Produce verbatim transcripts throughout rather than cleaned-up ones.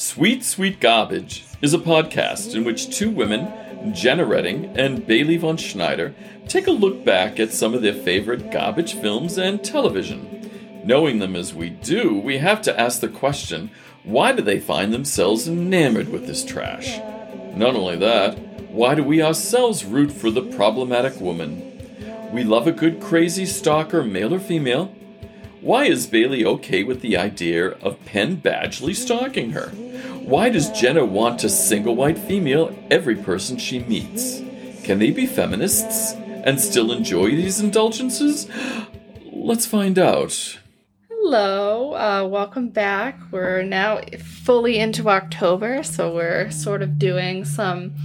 Sweet Sweet Garbage is a podcast in which two women, Jenna Redding and Bailey von Schneider, take a look back at some of their favorite garbage films and television. Knowing them as we do, we have to ask the question, why do they find themselves enamored with this trash? Not only that, why do we ourselves root for the problematic woman? We love a good crazy stalker, male or female. Why is Bailey okay with the idea of Penn Badgley stalking her? Why does Jenna want to single white female every person she meets? Can they be feminists and still enjoy these indulgences? Let's find out. Hello, uh, welcome back. We're now fully into October, so we're sort of doing some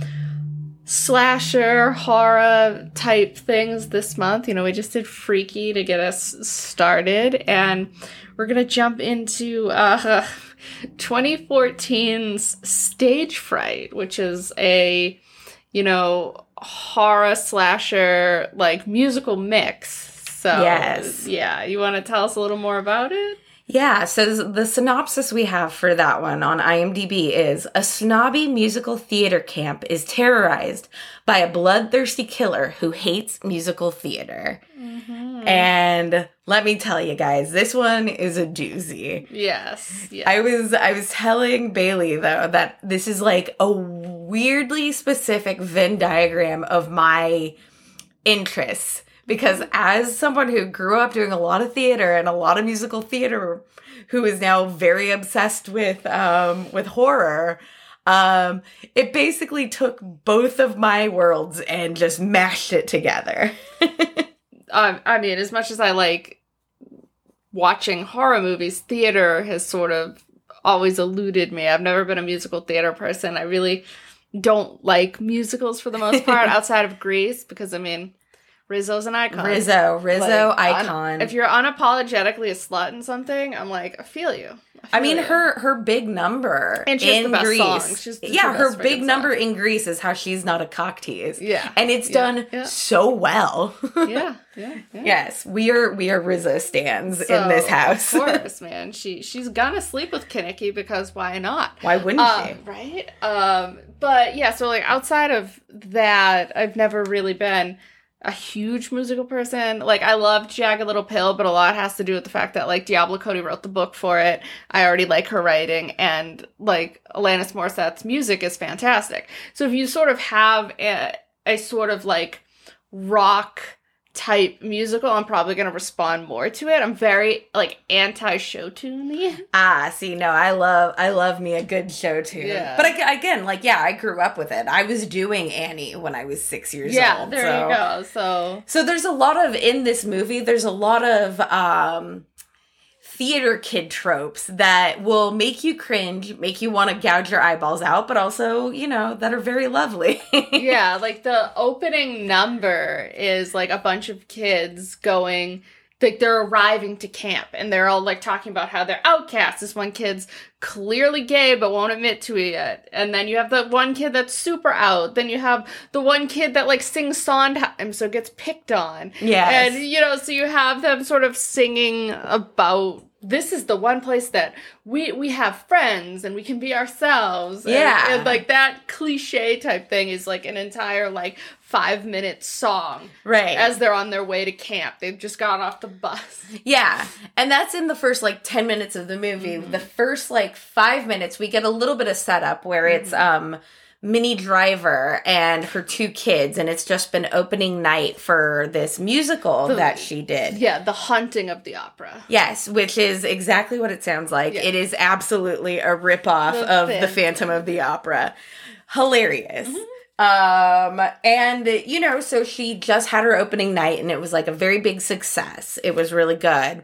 slasher, horror type things this month. You know, we just did Freaky to get us started, and we're going to jump into uh, twenty fourteen's Stage Fright, which is a, you know, horror slasher, like, musical mix. So, yes. Yeah, you want to tell us a little more about it? Yeah, so the synopsis we have for that one on IMDb is, a snobby musical theater camp is terrorized by a bloodthirsty killer who hates musical theater. Mm-hmm. And let me tell you guys, this one is a doozy. Yes, yes. I was I was telling Bailey, though, that this is like a weirdly specific Venn diagram of my interests. Because as someone who grew up doing a lot of theater and a lot of musical theater, who is now very obsessed with um, with horror, um, it basically took both of my worlds and just mashed it together. um, I mean, as much as I like watching horror movies, theater has sort of always eluded me. I've never been a musical theater person. I really don't like musicals for the most part outside of Grease, because, I mean, Rizzo's an icon. Rizzo, Rizzo, like, icon. Un- if you're unapologetically a slut in something, I'm like, I feel you. I, feel I mean, you. her her big number and she has in the best Grease. Songs. She's the yeah, her best big number songs. in Grease is how she's not a cock tease. Yeah, and it's yeah, done yeah. so well. yeah, yeah, yeah. Yes, we are we are Rizzo stans so, in this house. Of course, man. She she's gonna sleep with Kinnicky because why not? Why wouldn't uh, she? Right. Um. But yeah. So like outside of that, I've never really been a huge musical person. Like, I love Jagged Little Pill, but a lot has to do with the fact that, like, Diablo Cody wrote the book for it. I already like her writing, and, like, Alanis Morissette's music is fantastic. So if you sort of have a, a sort of, like, rock type musical, I'm probably going to respond more to it. I'm very, like, anti-show tuney. Ah, see, no, I love, I love me a good show tune. Yeah. But I, again, like, yeah, I grew up with it. I was doing Annie when I was six years yeah, old. there so. you go. So, so there's a lot of, in this movie, there's a lot of, um... theater kid tropes that will make you cringe, make you want to gouge your eyeballs out, but also, you know, that are very lovely. yeah, like the opening number is like a bunch of kids going, like they're arriving to camp and they're all like talking about how they're outcasts. This one kid's clearly gay but won't admit to it yet. And then you have the one kid that's super out. Then you have the one kid that like sings Sondheim, so gets picked on. Yes. And, you know, so you have them sort of singing about, this is the one place that we we have friends and we can be ourselves. Yeah. And, and like that cliche type thing is like an entire like five minute song. Right. As they're on their way to camp. They've just got off the bus. Yeah. And that's in the first like ten minutes of the movie. Mm-hmm. The first like five minutes, we get a little bit of setup where mm-hmm. it's um Minnie Driver and her two kids, and it's just been opening night for this musical the, that she did. Yeah, The Haunting of the Opera. Yes, which is exactly what it sounds like. Yeah. It is absolutely a ripoff the of Phantom. The Phantom of the Opera. Hilarious. Mm-hmm. Um, and, you know, so she just had her opening night, and it was like a very big success. It was really good.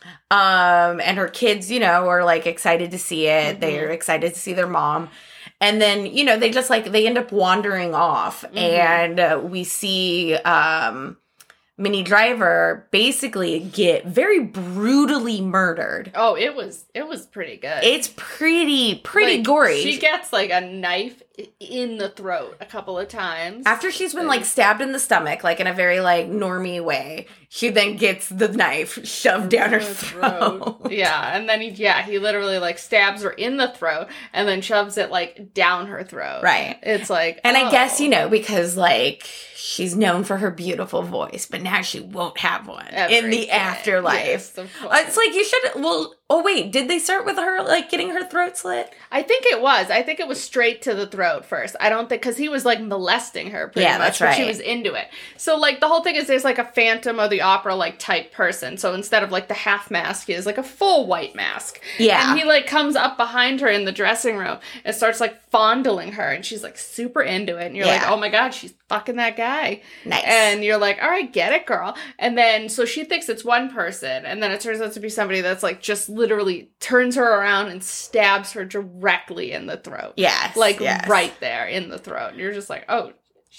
Um, and her kids, you know, are like excited to see it. Mm-hmm. They're excited to see their mom. And then, you know, they just like, they end up wandering off mm-hmm. and uh, we see um, Minnie Driver basically get very brutally murdered. Oh, it was, it was pretty good. It's pretty, pretty like, gory. She gets like a knife in the throat a couple of times. After she's been, like, stabbed in the stomach, like, in a very, like, normie way, she then gets the knife shoved down her throat. throat. Yeah, and then, he, yeah, he literally, like, stabs her in the throat and then shoves it, like, down her throat. Right. It's like, And oh. I guess, you know, because, like, she's known for her beautiful voice, but now she won't have one Ever in the again. afterlife. Yes, of Uh, it's like, you should, well, oh, wait, did they start with her, like, getting her throat slit? I think it was. I think it was straight to the throat first. I don't think, because he was, like, molesting her pretty Yeah, much. that's but right. She was into it. So, like, the whole thing is there's, like, a Phantom of the Opera, like, type person. So instead of, like, the half mask, he is, like, a full white mask. Yeah. And he, like, comes up behind her in the dressing room and starts, like, fondling her. And she's, like, super into it. And you're Yeah. like, oh, my God, she's fucking that guy. Nice. And you're like, all right, get it, girl. And then, so she thinks it's one person. And then it turns out to be somebody that's, like, just literally turns her around and stabs her directly in the throat. Yes. Like, yes. right there in the throat. And you're just like, oh,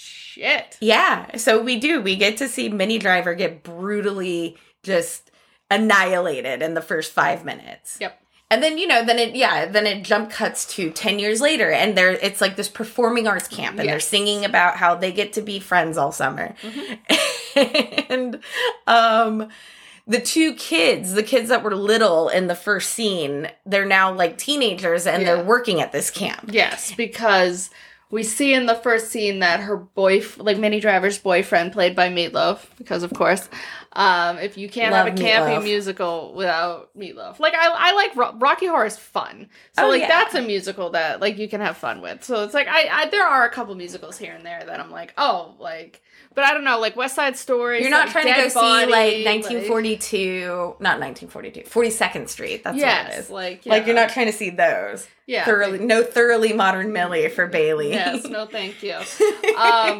shit. Yeah. So we do. We get to see Minnie Driver get brutally just annihilated in the first five minutes. Yep. And then, you know, then it, yeah, then it jump cuts to ten years later, and there, it's like this performing arts camp, and Yes. they're singing about how they get to be friends all summer. Mm-hmm. and, um, the two kids, the kids that were little in the first scene, they're now like teenagers, and Yeah. they're working at this camp. Yes, because we see in the first scene that her boy, like Minnie Driver's boyfriend, played by Meatloaf, because of course, um, if you can't Love have a campy Meatloaf. musical without Meatloaf, like I, I like Ro- Rocky Horror is fun, so Oh, like yeah. that's a musical that like you can have fun with. So it's like I, I, there are a couple musicals here and there that I'm like, oh, like, but I don't know, like West Side Story. You're not like trying to go Dead Body, see like like- nineteen forty-two, not nineteen forty-two, forty-second Street. That's yes, what it is. like Like yeah. you're not trying to see those. yeah, Thoroughly, no thoroughly modern Millie for Bailey. Yes, no thank you. Um,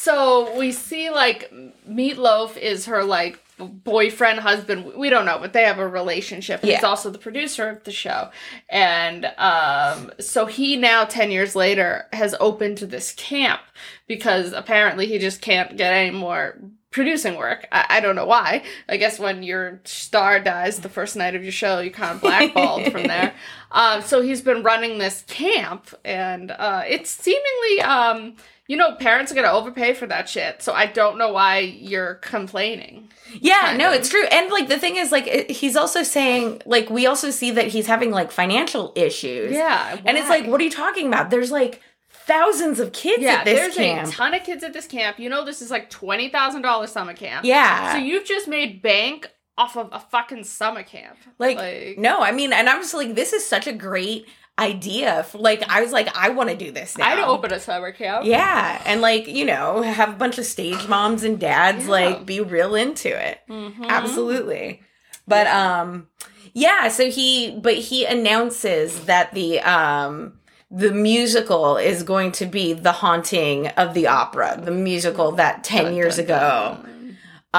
so we see like Meatloaf is her like boyfriend, husband. We don't know, but they have a relationship. He's Yeah. also the producer of the show. And um, so he now, ten years later, has opened this camp because apparently he just can't get any more producing work. I, I don't know why. I guess when your star dies the first night of your show, you kind of blackballed from there. Um, so he's been running this camp, and uh, it's seemingly, um, you know, parents are going to overpay for that shit. So I don't know why you're complaining. Yeah, Kind no, of. it's true. And like the thing is, like it, he's also saying, like we also see that he's having like financial issues. Yeah. and it's why? like, what are you talking about? There's like thousands of kids Yeah, at this there's camp. a ton of kids at this camp. You know, this is like twenty thousand dollars summer camp. Yeah. So you've just made bank off of a fucking summer camp. Like, Like- no, I mean, and I was like, this is such a great idea. For, like, I was like, I want to do this now. I'd open a summer camp. Yeah, and like, you know, have a bunch of stage moms and dads Yeah. like be real into it. Mhm. Absolutely. But um yeah, so he but he announces that the um the musical is going to be The Haunting of the Opera, the musical that ten Dun, years dun, ago dun.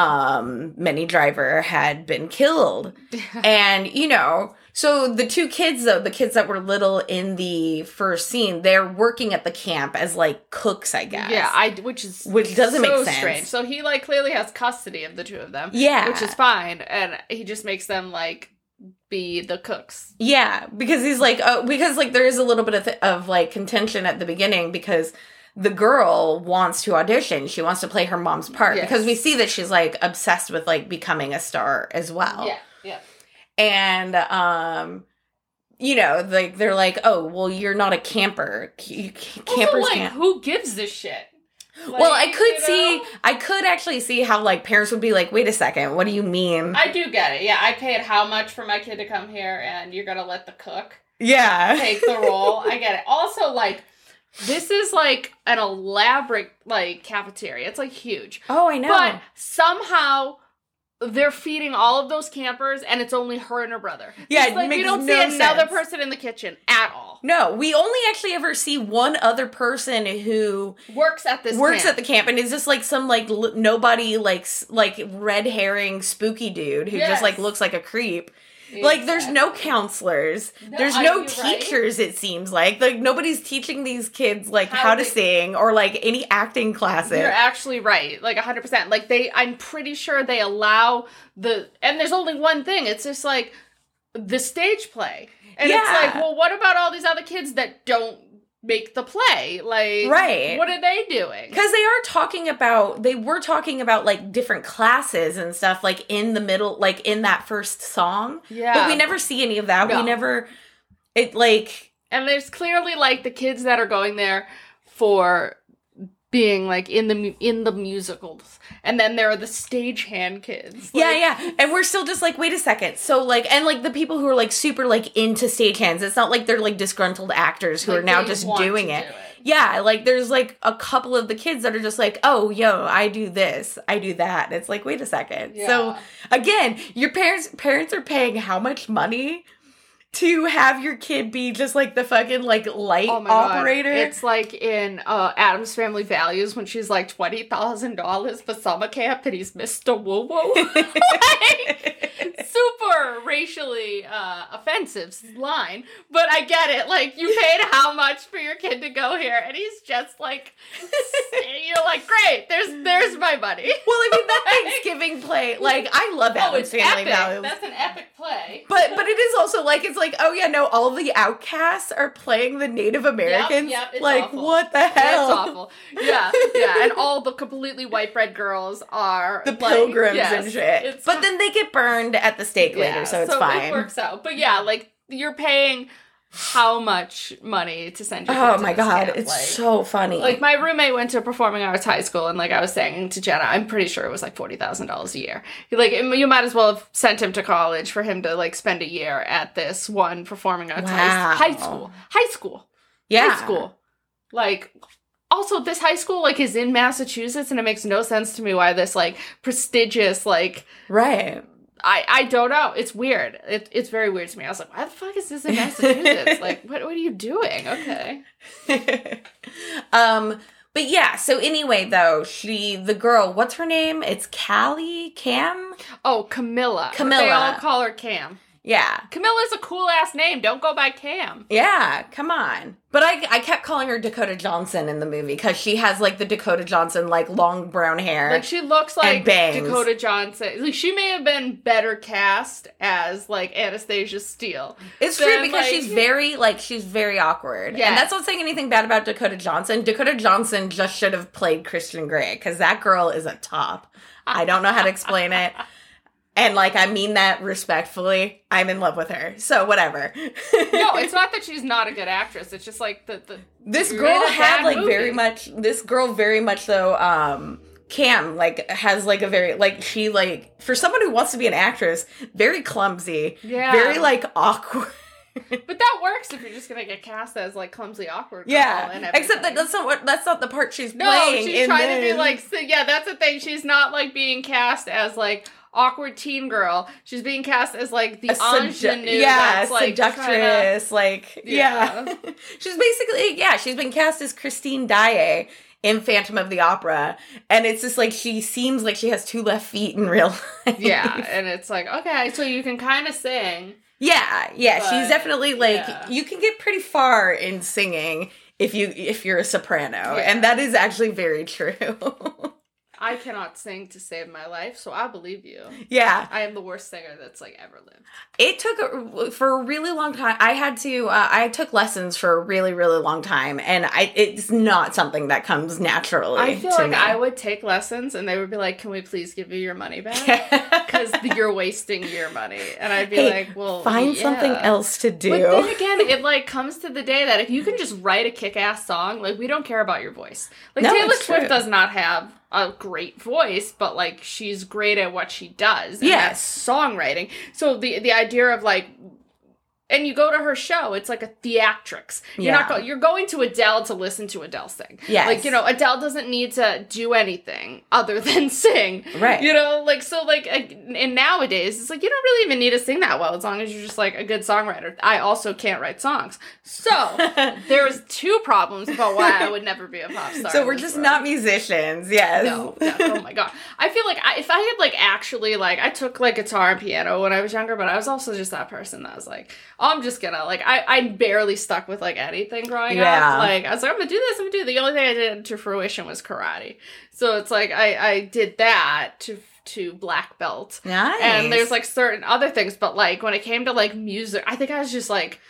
um Minnie Driver had been killed. And you know, so the two kids though, the kids that were little in the first scene, they're working at the camp as like cooks, I guess. Yeah, I which is Which doesn't so make sense. strange. So he like clearly has custody of the two of them. Yeah. which is fine, and he just makes them like be the cooks. Yeah, because he's like, uh, because like there is a little bit of, th- of like contention at the beginning because the girl wants to audition. She wants to play her mom's part Yes. because we see that she's like obsessed with like becoming a star as well. Yeah, yeah. And, um, you know, like they're like, oh, well, you're not a camper. You, campers Also, like, can't. who gives a shit? Well, I Like, could you see, know? I could actually see how like parents would be like, wait a second, what do you mean? I do get it. Yeah, I paid how much for my kid to come here, and you're gonna let the cook yeah. take the role. I get it. Also, like, this is like an elaborate like cafeteria. It's like huge. Oh, I know. But somehow they're feeding all of those campers, and it's only her and her brother. Yeah, It's it like we makes don't no see another sense. person in the kitchen at all. No, we only actually ever see one other person who Works at this works camp. at the camp and is just like some like l- nobody like s- like red herring spooky dude who Yes. just like looks like a creep. Like there's no Exactly. counselors. No, there's are no you right? teachers it seems like. Like nobody's teaching these kids like How how, to they- sing or like any acting classes. You're actually right, like one hundred percent. Like they, I'm pretty sure they allow the, and there's only one thing. It's just like the stage play, and it's Yeah. like, well, what about all these other kids that don't make the play. Like, right. what are they doing? Because they are talking about, they were talking about, like, different classes and stuff, like, in the middle, like, in that first song. Yeah. But we never see any of that. No. We never, it, like... And there's clearly, like, the kids that are going there for being, like, in the in the musicals. And then there are the stagehand kids. Like, yeah, yeah. And we're still just like, wait a second. So, like, and, like, the people who are, like, super, like, into stagehands, it's not like they're, like, disgruntled actors who like are now just doing it. Do it. Yeah, like, there's, like, a couple of the kids that are just like, oh, yo, I do this, I do that. And it's like, wait a second. Yeah. So, again, your parents parents are paying how much money to have your kid be just, like, the fucking, like, light oh operator? God. It's like in uh, Addams Family Values when she's, like, twenty thousand dollars for summer camp and he's Mister Woo-Woo. Like, super racially uh, offensive line. But I get it. Like, you paid how much for your kid to go here? And he's just, like, you're like, great, there's there's my money. Well, I mean, that Thanksgiving play, like, I love Addams oh, Family epic. Values. That's an epic play. But, but it is also, like, it's like, oh yeah, no, all the outcasts are playing the Native Americans. Yep, yep, it's like, awful. What the hell? It's awful. Yeah, yeah, and all the completely white bread girls are the like, pilgrims yes, and shit. But then they get burned at the stake yeah, later, so it's so fine. It works out. But yeah, like, you're paying how much money to send your oh kid to my god camp? It's like, so funny. Like, my roommate went to a performing arts high school, and like I was saying to Jenna, I'm pretty sure it was like forty thousand dollars a year. Like, you might as well have sent him to college for him to like spend a year at this one performing arts wow. high, high school high school yeah high school. Like, also, this high school, like, is in Massachusetts, and it makes no sense to me why this, like, prestigious, like... Right. I, I don't know. It's weird. It, it's very weird to me. I was like, why the fuck is this in Massachusetts? Like, what what are you doing? Okay. um, but yeah, so anyway, though, she, the girl, what's her name? It's Callie? Cam? Oh, Camilla. Camilla. They all call her Cam. Yeah. Camilla's a cool-ass name. Don't go by Cam. Yeah, come on. But I I kept calling her Dakota Johnson in the movie because she has, like, the Dakota Johnson, like, long brown hair. Like, she looks like Dakota Johnson. Like, she may have been better cast as, like, Anastasia Steele. It's than, true because like, she's very, like, she's very awkward. Yeah. And that's not saying anything bad about Dakota Johnson. Dakota Johnson just should have played Christian Grey because that girl is a top. I don't know how to explain it. And, like, I mean that respectfully. I'm in love with her. So, whatever. No, it's not that she's not a good actress. It's just, like, the... the this girl had, like, movie. very much... This girl very much, though, um... Cam, like, has, like, a very... Like, she, like... For someone who wants to be an actress, very clumsy. Yeah. Very, like, awkward. But that works if you're just gonna get cast as, like, clumsy, awkward girl. Yeah, and except that that's not what that's not the part she's no, playing. No, she's trying this. to be like, so, yeah, that's the thing. She's not like being cast as like awkward teen girl. She's being cast as like the ingenue, yeah, that's, like, seductress, to, like yeah. yeah. She's basically yeah, she's been cast as Christine Daae in Phantom of the Opera, and it's just like she seems like she has two left feet in real life. Yeah, and it's like, okay, so you can kind of sing. Yeah, yeah, but, she's definitely like yeah. you can get pretty far in singing if you if you're a soprano, yeah. and that is actually very true. I cannot sing to save my life, so I believe you. Yeah. I am the worst singer that's, like, ever lived. It took, a, for a really long time, I had to, uh, I took lessons for a really, really long time, and I it's not something that comes naturally I feel to like me. I would take lessons, and they would be like, can we please give you your money back? Because you're wasting your money. And I'd be hey, like, well, find yeah. something else to do. But then again, it, like, comes to the day that if you can just write a kick-ass song, like, we don't care about your voice. Like, no, Taylor Swift true. does not have a great voice, but, like, she's great at what she does. And yes. that's songwriting. So the the idea of, like, and you go to her show, it's like a theatrics. You're yeah. not go- you're going to Adele to listen to Adele sing. Yes. Like, you know, Adele doesn't need to do anything other than sing. Right. You know, like, so, like, and nowadays, it's like, you don't really even need to sing that well as long as you're just, like, a good songwriter. I also can't write songs. So, there's two problems about why I would never be a pop star. So we're just world. Not musicians, yes. No, no, oh my god. I feel like I, if I had, like, actually, like, I took, like, guitar and piano when I was younger, but I was also just that person that was like, oh, I'm just gonna, like, I, I barely stuck with, like, anything growing yeah. up. Like, I was like, I'm gonna do this, I'm gonna do The only thing I did to fruition was karate. So it's like, I, I did that to to black belt. Nice. And there's, like, certain other things, but, like, when it came to, like, music, I think I was just, like,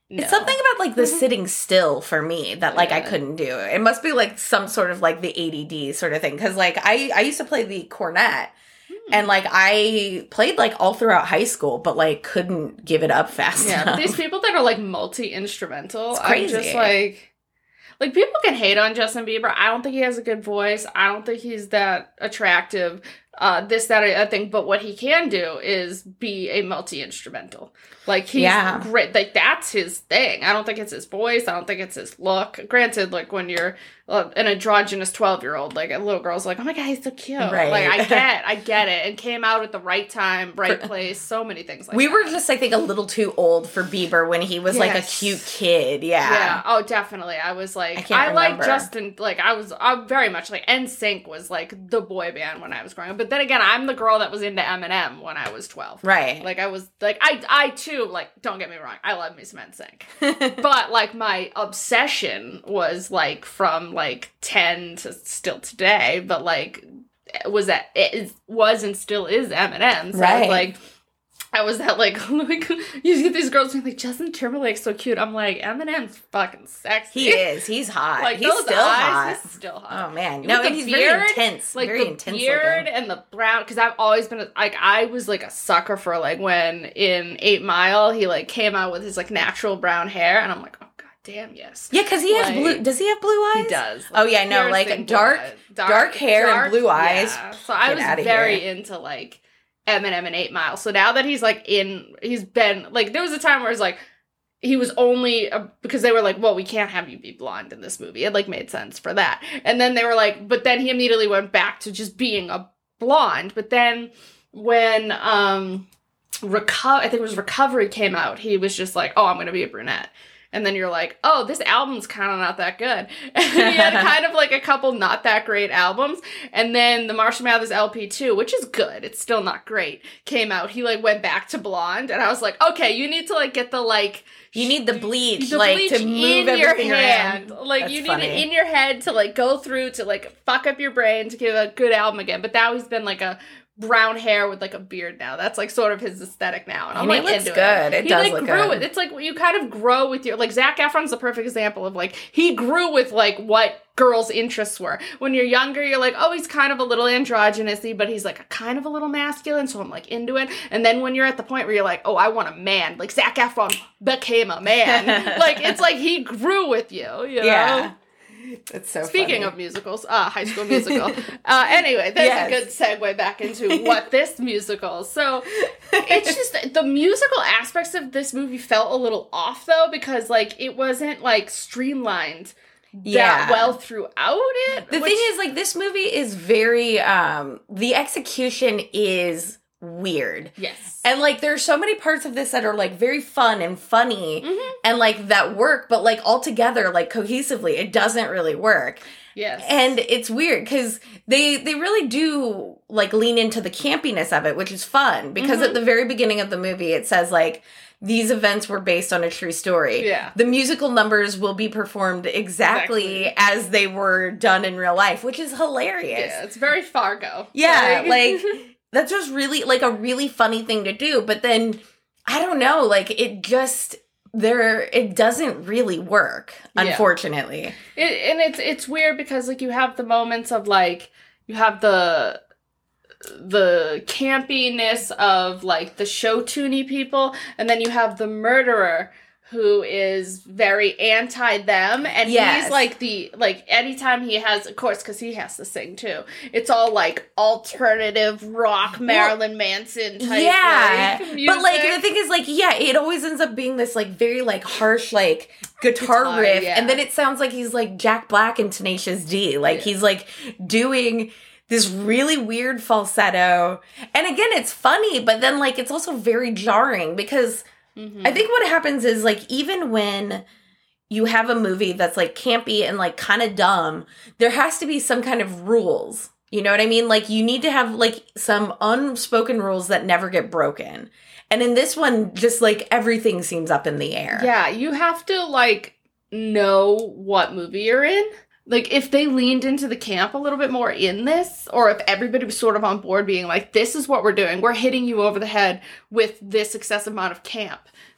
No. It's something about, like, the sitting still for me that, like, yeah. I couldn't do. It must be, like, some sort of, like, the A D D sort of thing. Because, like, I, I used to play the cornet. Hmm. And, like, I played, like, all throughout high school, but, like, couldn't give it up fast yeah, enough. These people that are, like, multi-instrumental, I'm just, like... Like, people can hate on Justin Bieber. I don't think he has a good voice. I don't think he's that attractive. Uh, this, that, I think. But what he can do is be a multi-instrumental. Like, he's yeah. great. Like, that's his thing. I don't think it's his voice. I don't think it's his look. Granted, like, when you're uh, an androgynous twelve-year-old, like, a little girl's like, oh, my God, he's so cute. Right. Like, I get I get it. And came out at the right time, right place, so many things like we that. We were just, I think, a little too old for Bieber when he was, yes. like, a cute kid. Yeah. Yeah. Oh, definitely. I was, like, I, I like Justin, like, I was I'm very much, like, N Sync was, like, the boy band when I was growing up. But then again, I'm the girl that was into Eminem when I was twelve. Right. Like, I was, like, I, I too, like, don't get me wrong, I love me some N Sync. But, like, my obsession was, like, from, like, ten to still today, but, like, was that, it is, was and still is Eminem. So right. I was, like, I was that, like, like, you get these girls being like, Justin Timberlake's so cute. I'm like, Eminem's fucking sexy. He is. He's hot. Like, he's those still eyes, hot. He's still hot. Oh, man. No, and he's beard, very intense. Like, very the intense beard looking. And the brown, because I've always been, a, like, I was, like, a sucker for, like, when in eight mile, he, like, came out with his, like, natural brown hair, and I'm like, oh, God damn, yes. Yeah, because he like, has blue, does he have blue eyes? He does. Like, oh, yeah, no, like, dark, dark, dark hair dark, and blue eyes. Yeah. So I was very here. into, like, Eminem and eight mile. So now that he's, like, in, he's been, like, there was a time where it's, like, he was only, uh, because they were like, well, we can't have you be blonde in this movie. It, like, made sense for that. And then they were like, but then he immediately went back to just being a blonde. But then when, um, Reco- I think it was Recovery came out, he was just like, oh, I'm going to be a brunette. And then you're like, oh, this album's kind of not that good. And he had kind of like a couple not that great albums. And then the Marshall Mathers L P two, which is good, it's still not great, came out. He like went back to blonde. And I was like, okay, you need to like get the like... You need the bleach, the like bleach to move in your everything hand. around. Like That's you need funny. it in your head to like go through to like fuck up your brain to give a good album again. But now he's been like a... brown hair with like a beard now. That's like sort of his aesthetic now. And I'm and like it looks into good. It, it he, does like, look grew good. It. It's like you kind of grow with your, like Zac Efron's the perfect example of like, he grew with like what girls' interests were. When you're younger, you're like, oh, he's kind of a little androgynous-y, but he's like a kind of a little masculine, so I'm like into it. And then when you're at the point where you're like, oh, I want a man, like Zac Efron became a man. Like, it's like he grew with you, you know? Yeah. It's so Speaking funny. of musicals, uh, High School Musical. uh, anyway, there's yes. a good segue back into what this musical. So it's just the musical aspects of this movie felt a little off though, because like it wasn't like streamlined yeah. that well throughout it. The which... thing is, like, this movie is very um the execution is weird. Yes. And, like, there's so many parts of this that are, like, very fun and funny mm-hmm. and, like, that work, but, like, all together, like, cohesively, it doesn't really work. Yes. And it's weird because they, they really do, like, lean into the campiness of it, which is fun because mm-hmm. at the very beginning of the movie, it says, like, these events were based on a true story. Yeah. The musical numbers will be performed exactly, exactly. as they were done in real life, which is hilarious. Yeah, it's very Fargo. Yeah, like... That's just really, like, a really funny thing to do. But then, I don't know, like, it just, there, it doesn't really work, yeah. unfortunately. It, and it's it's weird because, like, you have the moments of, like, you have the, the campiness of, like, the show-toony people, and then you have the murderer who is very anti-them, and yes. he's, like, the, like, anytime he has, of course, because he has to sing, too, it's all, like, alternative rock, Marilyn well, Manson type, yeah. like, music. But, like, the thing is, like, yeah, it always ends up being this, like, very, like, harsh, like, guitar, guitar riff, yeah. and then it sounds like he's, like, Jack Black in Tenacious D, like, yeah. he's, like, doing... this really weird falsetto, and again, it's funny, but then, like, it's also very jarring, because... Mm-hmm. I think what happens is, like, even when you have a movie that's, like, campy and, like, kind of dumb, there has to be some kind of rules. You know what I mean? Like, you need to have, like, some unspoken rules that never get broken. And in this one, just, like, everything seems up in the air. Yeah, you have to, like, know what movie you're in. Like, if they leaned into the camp a little bit more in this, or if everybody was sort of on board being like, this is what we're doing, we're hitting you over the head with this excessive amount of camp,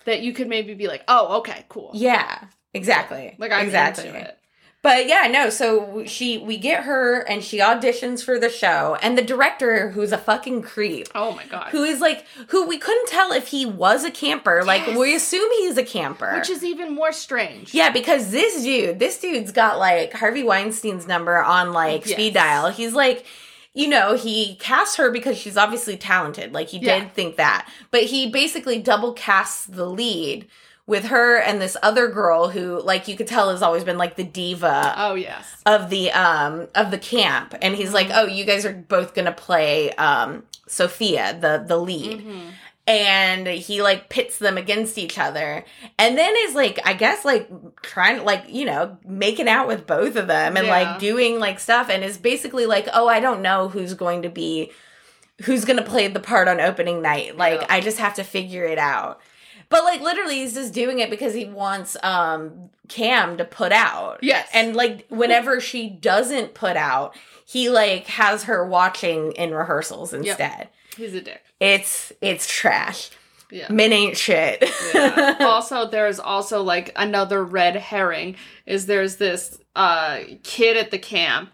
that you could maybe be like, oh, okay, cool. Yeah, exactly. Like, I'm exactly. into it. But yeah, no, so she, we get her and she auditions for the show, and the director, who's a fucking creep. Oh my God. Who is like, who we couldn't tell if he was a camper. Yes. Like, we assume he's a camper. Which is even more strange. Yeah, because this dude, this dude's got like Harvey Weinstein's number on like yes. speed dial. He's like, you know, he cast her because she's obviously talented. Like, he yeah. did think that. But he basically double casts the lead with her and this other girl who, like, you could tell has always been, like, the diva. Oh, yes. Of the, um, of the camp. And he's mm-hmm. like, oh, you guys are both gonna play, um, Sophia, the, the lead. Mm-hmm. And he, like, pits them against each other. And then is, like, I guess, like, trying to, like, you know, making out with both of them. And, yeah. like, doing, like, stuff. And is basically like, oh, I don't know who's going to be, who's gonna play the part on opening night. Like, yeah. I just have to figure it out. But, like, literally, he's just doing it because he wants um, Cam to put out. Yes. And, like, whenever she doesn't put out, he, like, has her watching in rehearsals instead. Yep. He's a dick. It's it's trash. Yeah. Men ain't shit. Yeah. Also, there's also, like, another red herring, is there's this uh, kid at the camp.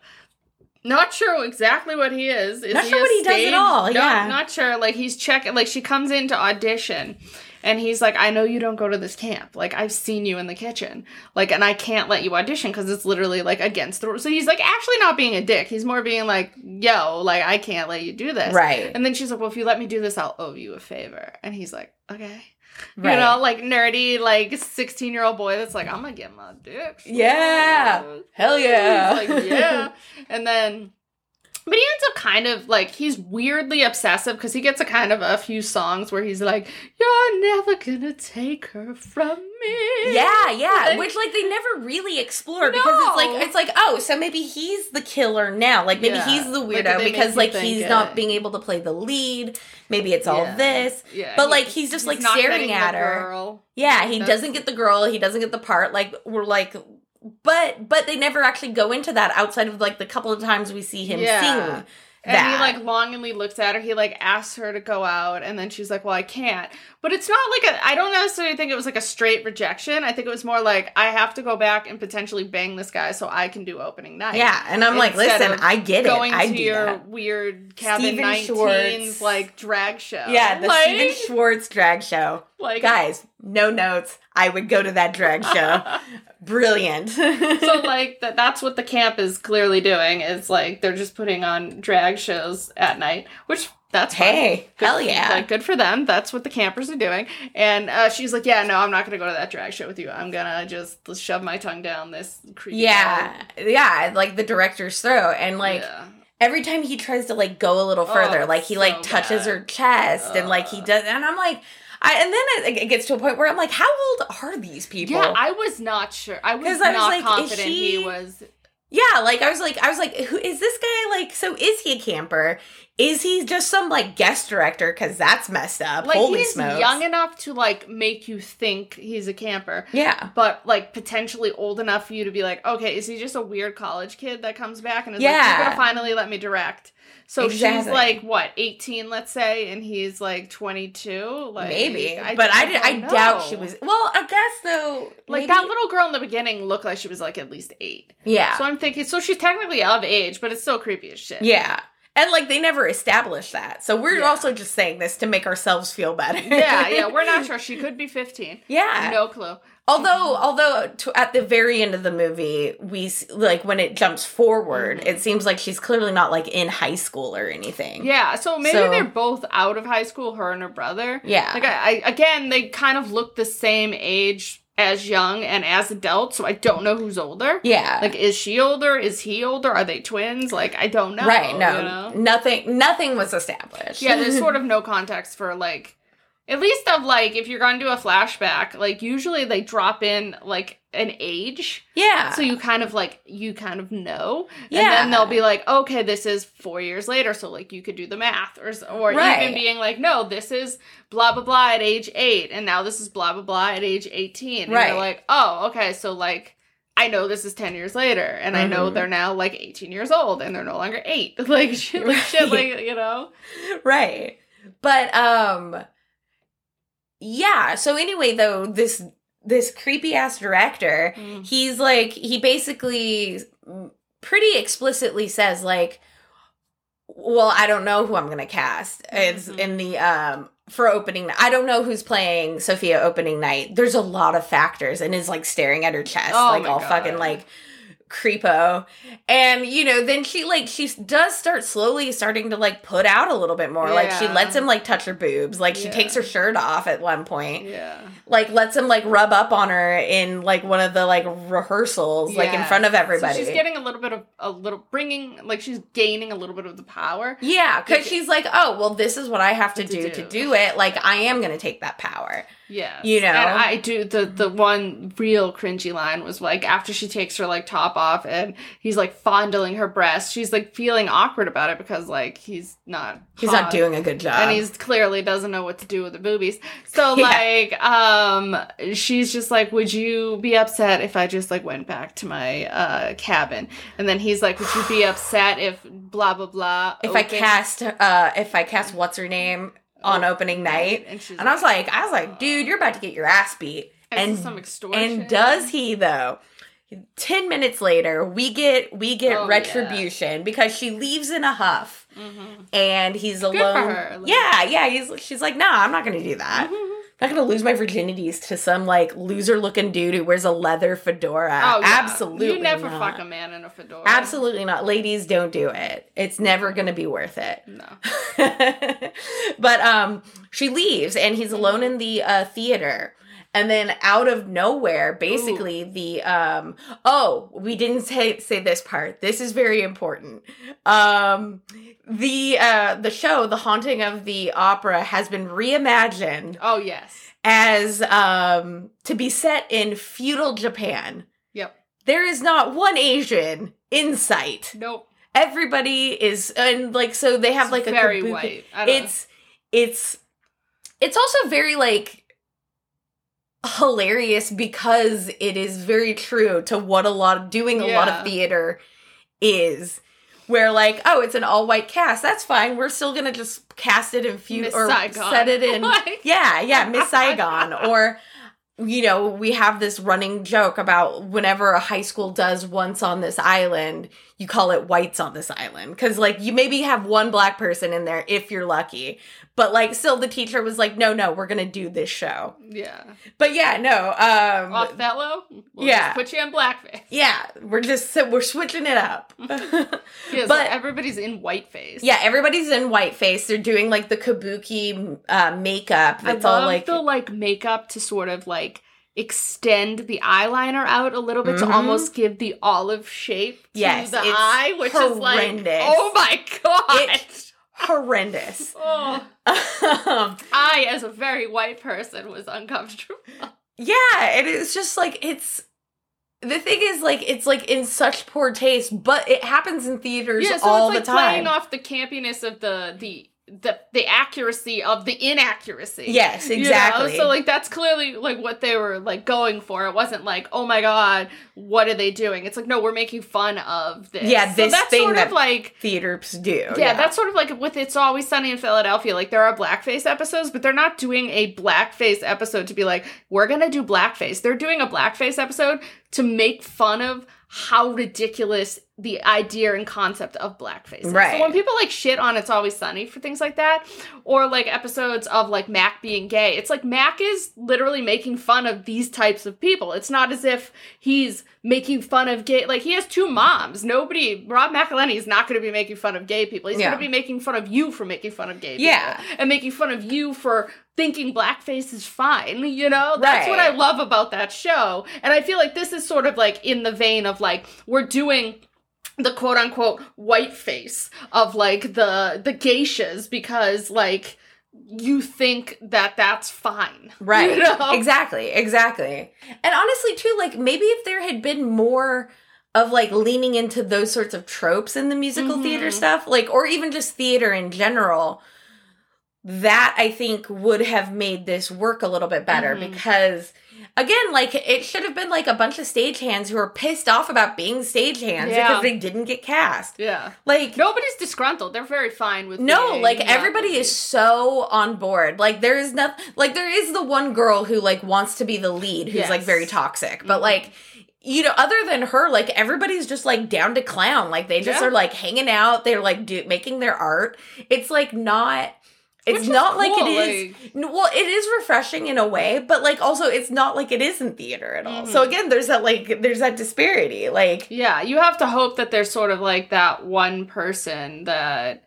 Not sure exactly what he is. Is not he sure what he stage? does at all, no, yeah. Not sure. Like, he's checking, like, she comes in to audition. And he's like, I know you don't go to this camp. Like, I've seen you in the kitchen. Like, and I can't let you audition because it's literally, like, against the rules. So he's, like, actually not being a dick. He's more being like, yo, like, I can't let you do this. Right. And then she's like, well, if you let me do this, I'll owe you a favor. And he's like, okay. Right. You know, like, nerdy, like, sixteen-year-old boy that's like, I'm gonna get my dick. Yeah. Hell yeah. He's like, yeah. And then... But he ends up kind of, like, he's weirdly obsessive because he gets a kind of a few songs where he's like, you're never gonna take her from me. Yeah, yeah. Like, which, like, they never really explore no. because it's like, it's like, oh, so maybe he's the killer now. Like, maybe yeah. he's the weirdo like, because, like, he's it. not being able to play the lead. Maybe it's all yeah. this. Yeah. But, he, like, he's just, he's like, staring at her. Girl. Yeah, he That's... doesn't get the girl. He doesn't get the part. Like, we're like... But but they never actually go into that outside of, like, the couple of times we see him yeah. sing. And that. he, like, longingly looks at her. He, like, asks her to go out. And then she's like, well, I can't. But it's not like a... I don't necessarily think it was, like, a straight rejection. I think it was more like, I have to go back and potentially bang this guy so I can do opening night. Yeah, and I'm like, listen, I get it. I Going to do your that. weird Cabin Steven nineteens, Schwartz. like, drag show. Yeah, the like, Steven Schwartz drag show. Like, guys, no notes. I would go to that drag show. Brilliant. So, like, that that's what the camp is clearly doing, is, like, they're just putting on drag shows at night, which, that's fine. Hey, good, hell yeah. Like, good for them. That's what the campers are doing. And uh, she's like, yeah, no, I'm not going to go to that drag show with you. I'm going to just shove my tongue down this creepy Yeah, dog. yeah, like the director's throat. And, like... Yeah. Every time he tries to, like, go a little further, oh, like, he, so like, touches bad. her chest, uh, and, like, he does, and I'm like, I, and then it, it gets to a point where I'm like, how old are these people? Yeah, I was not sure. I was I not was like, confident she... he was... Yeah, like, I was like, I was like, who is this guy, like, so is he a camper? Is he just some, like, guest director? Because that's messed up. Like, Holy he's smokes. young enough to, like, make you think he's a camper. Yeah. But, like, potentially old enough for you to be like, okay, is he just a weird college kid that comes back and is yeah. like, you're gonna finally let me direct? So exactly. she's, like, what, eighteen, let's say, and he's, like, twenty-two? Like, maybe. I, but I, I, I doubt she was... Well, I guess, though... Like, maybe... that little girl in the beginning looked like she was, like, at least eight. Yeah. So I'm thinking, so she's technically of age, but it's still creepy as shit. Yeah. And, like, they never established that. So we're yeah. also just saying this to make ourselves feel better. yeah, yeah. We're not sure. She could be fifteen. Yeah. No clue. Although, although to, at the very end of the movie, we, like, when it jumps forward, mm-hmm. it seems like she's clearly not, like, in high school or anything. Yeah, so maybe so, they're both out of high school, her and her brother. Yeah. Like, I, I again, they kind of look the same age as young and as adults, so I don't know who's older. Yeah. Like, is she older? Is he older? Are they twins? Like, I don't know. Right, no. You know? Nothing, nothing was established. Yeah, there's sort of no context for, like... At least of, like, if you're going to do a flashback, like, usually they drop in, like, an age. Yeah. So you kind of, like, you kind of know. Yeah. And then they'll be like, okay, this is four years later, so, like, you could do the math. Or or right. even being like, no, this is blah, blah, blah at age eight, and now this is blah, blah, blah at age eighteen. And right. you're like, oh, okay, so, like, I know this is ten years later, and mm-hmm. I know they're now, like, eighteen years old, and they're no longer eight. Like, shit, like, right. shit, like, you know? Right. But, um... yeah. So anyway, though, this this creepy ass director, mm. he's like, he basically pretty explicitly says like, well, I don't know who I'm gonna cast. It's mm-hmm. in the um for opening. I don't know who's playing Sophia opening night. There's a lot of factors, and is like staring at her chest, oh like all God. fucking like. creepo. And you know, then she like she does start slowly starting to like put out a little bit more. Yeah. Like she lets him like touch her boobs. Like she yeah. takes her shirt off at one point. Yeah. Like lets him like rub up on her in like one of the like rehearsals, yeah. like in front of everybody. So she's getting a little bit of a little bringing like she's gaining a little bit of the power. Yeah, because she's like, oh well, this is what I have to, to do, do to do it. Like I am gonna take that power. Yeah, you know, and I do the the one real cringy line was like after she takes her like top off and he's like fondling her breast, she's like feeling awkward about it because like he's not he's hot, not doing a good job, and he's clearly doesn't know what to do with the boobies. So yeah. like, um, she's just like, would you be upset if I just like went back to my uh cabin? And then he's like, would you be upset if blah blah blah? If open? I cast uh if I cast what's her name? On opening night, and, and I was like, I was like, dude, you're about to get your ass beat, and some extortion. And does he though? Ten minutes later, we get we get oh, retribution yeah. because she leaves in a huff, mm-hmm. and he's alone. Good for her. Like, yeah, yeah. He's she's like, nah, I'm not gonna do that. Mm-hmm. I'm not gonna lose my virginities to some like loser looking dude who wears a leather fedora. Oh, yeah. Absolutely, you never not. fuck a man in a fedora. Absolutely not, ladies. Don't do it. It's never gonna be worth it. No. But um, she leaves, and he's alone in the uh, theater. And then out of nowhere, basically Ooh. the, um, oh, we didn't say, say this part. This is very important. Um, the, uh, the show, The Haunting of the Opera, has been reimagined. Oh, yes. As, um, to be set in feudal Japan. Yep. There is not one Asian in sight. Nope. Everybody is, and like, so they have it's like a very kabuki. white. I don't it's, know. it's, it's also very like, hilarious because it is very true to what a lot of doing a yeah. lot of theater is, where like, oh, it's an all white cast, that's fine, we're still gonna just cast it in few or Saigon. set it in yeah yeah Miss Saigon. Or you know, we have this running joke about whenever a high school does Once on This Island, you call it Whites on This Island. Because, like, you maybe have one black person in there if you're lucky. But, like, still the teacher was like, no, no, we're going to do this show. Yeah. But, yeah, no. Um, Othello? We'll yeah. just put you in blackface. Yeah. We're just, we're switching it up. Yeah, but so everybody's in whiteface. Yeah, everybody's in whiteface. They're doing, like, the kabuki uh, makeup. That's all, like... the, like, makeup to sort of, like... extend the eyeliner out a little bit mm-hmm. to almost give the olive shape to yes, the eye, which horrendous. is like, oh my God. It's horrendous. Oh. um, I, as a very white person, was uncomfortable. Yeah, it is just like, it's, the thing is, like, it's like in such poor taste, but it happens in theaters yeah, so all it's like the time. Playing off the campiness of the, the, the the accuracy of the inaccuracy. Yes, exactly. You know? So, like, that's clearly, like, what they were, like, going for. It wasn't like, oh my God, what are they doing? It's like, no, we're making fun of this. Yeah, this so that's thing sort that of like, theaters do. Yeah, yeah, that's sort of like with It's Always Sunny in Philadelphia. Like, there are blackface episodes, but they're not doing a blackface episode to be like, we're gonna do blackface. They're doing a blackface episode to make fun of how ridiculous the idea and concept of blackface is. Right. So when people, like, shit on It's Always Sunny for things like that, or, like, episodes of, like, Mac being gay, it's like Mac is literally making fun of these types of people. It's not as if he's making fun of gay... Like, he has two moms. Nobody... Rob McElhenney is not going to be making fun of gay people. He's yeah. going to be making fun of you for making fun of gay people. Yeah. And making fun of you for thinking blackface is fine, you know? That's right. what I love about that show. And I feel like this is sort of, like, in the vein of, like, we're doing... the quote-unquote white face of, like, the the geishas because, like, you think that that's fine. Right. You know? Exactly. Exactly. And honestly, too, like, maybe if there had been more of, like, leaning into those sorts of tropes in the musical mm-hmm. theater stuff, like, or even just theater in general, that I think would have made this work a little bit better mm-hmm. because, again, like, it should have been, like, a bunch of stagehands who are pissed off about being stagehands yeah. because they didn't get cast. Yeah. Like... Nobody's disgruntled. They're very fine with No, like, everybody is so on board. Like, there is nothing... Like, there is the one girl who, like, wants to be the lead who's, yes. like, very toxic. But, mm-hmm. like... You know, other than her, like, everybody's just, like, down to clown. Like, they just yeah. are, like, hanging out. They're, like, do- making their art. It's, like, not... It's not cool, like it is... Like... Well, it is refreshing in a way, but, like, also, it's not like it is in theater at all. Mm-hmm. So, again, there's that, like, there's that disparity. Like... Yeah, you have to hope that there's sort of, like, that one person that...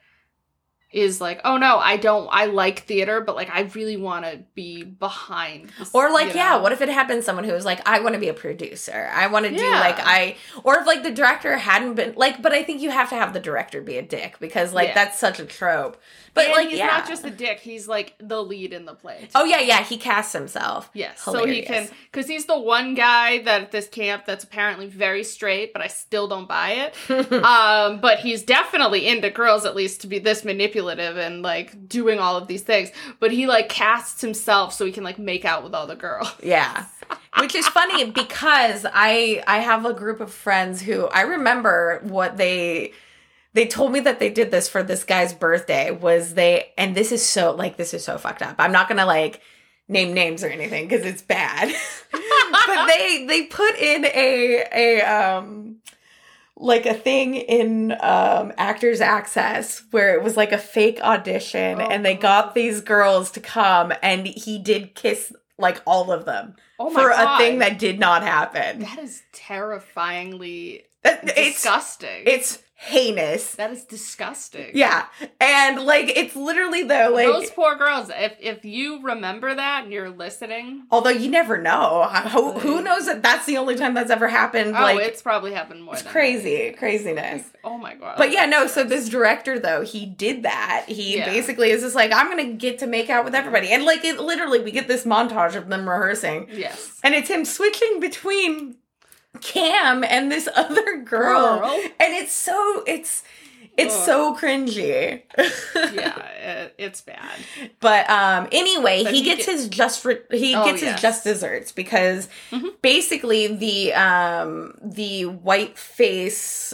is like, oh no, I don't, I like theater, but like, I really want to be behind this, or like, you know? yeah, what if it happened someone who was like, I want to be a producer, I want to yeah. do like, I, or if like the director hadn't been, like, but I think you have to have the director be a dick, because like, yeah. that's such a trope. But and like, he's yeah. not just a dick, he's like the lead in the play too. Oh yeah, yeah, he casts himself. Yes, Hilarious. So he can, because he's the one guy that at this camp that's apparently very straight, but I still don't buy it. um, but he's definitely into girls, at least to be this manipulative and like doing all of these things. But he like casts himself so he can like make out with all the girls. Yeah. Which is funny because I I have a group of friends who I remember what they... They told me that they did this for this guy's birthday, was they, and this is so, like, this is so fucked up. I'm not gonna, like, name names or anything, because it's bad. But they, they put in a, a, um, like, a thing in, um, Actors Access, where it was, like, a fake audition, oh, and they got these girls to come, and he did kiss, like, all of them. Oh my for God. a thing that did not happen. That is terrifyingly that, disgusting. It's... it's heinous. That is disgusting. Yeah. And, like, it's literally, though, like... Those poor girls, if if you remember that and you're listening... Although you never know. Who, who knows that that's the only time that's ever happened? Oh, like, it's probably happened more it's than crazy. that. Craziness. Oh, my God. But, yeah, no, so this director, though, he did that. He yeah. basically is just like, I'm going to get to make out with everybody. And, like, it literally, we get this montage of them rehearsing. Yes. And it's him switching between... Cam and this other girl. girl. And it's so it's it's Ugh. so cringy. Yeah, it, it's bad. But um anyway, but he, he gets get... his just re- he oh, gets yes. his just desserts because mm-hmm. basically the um the white face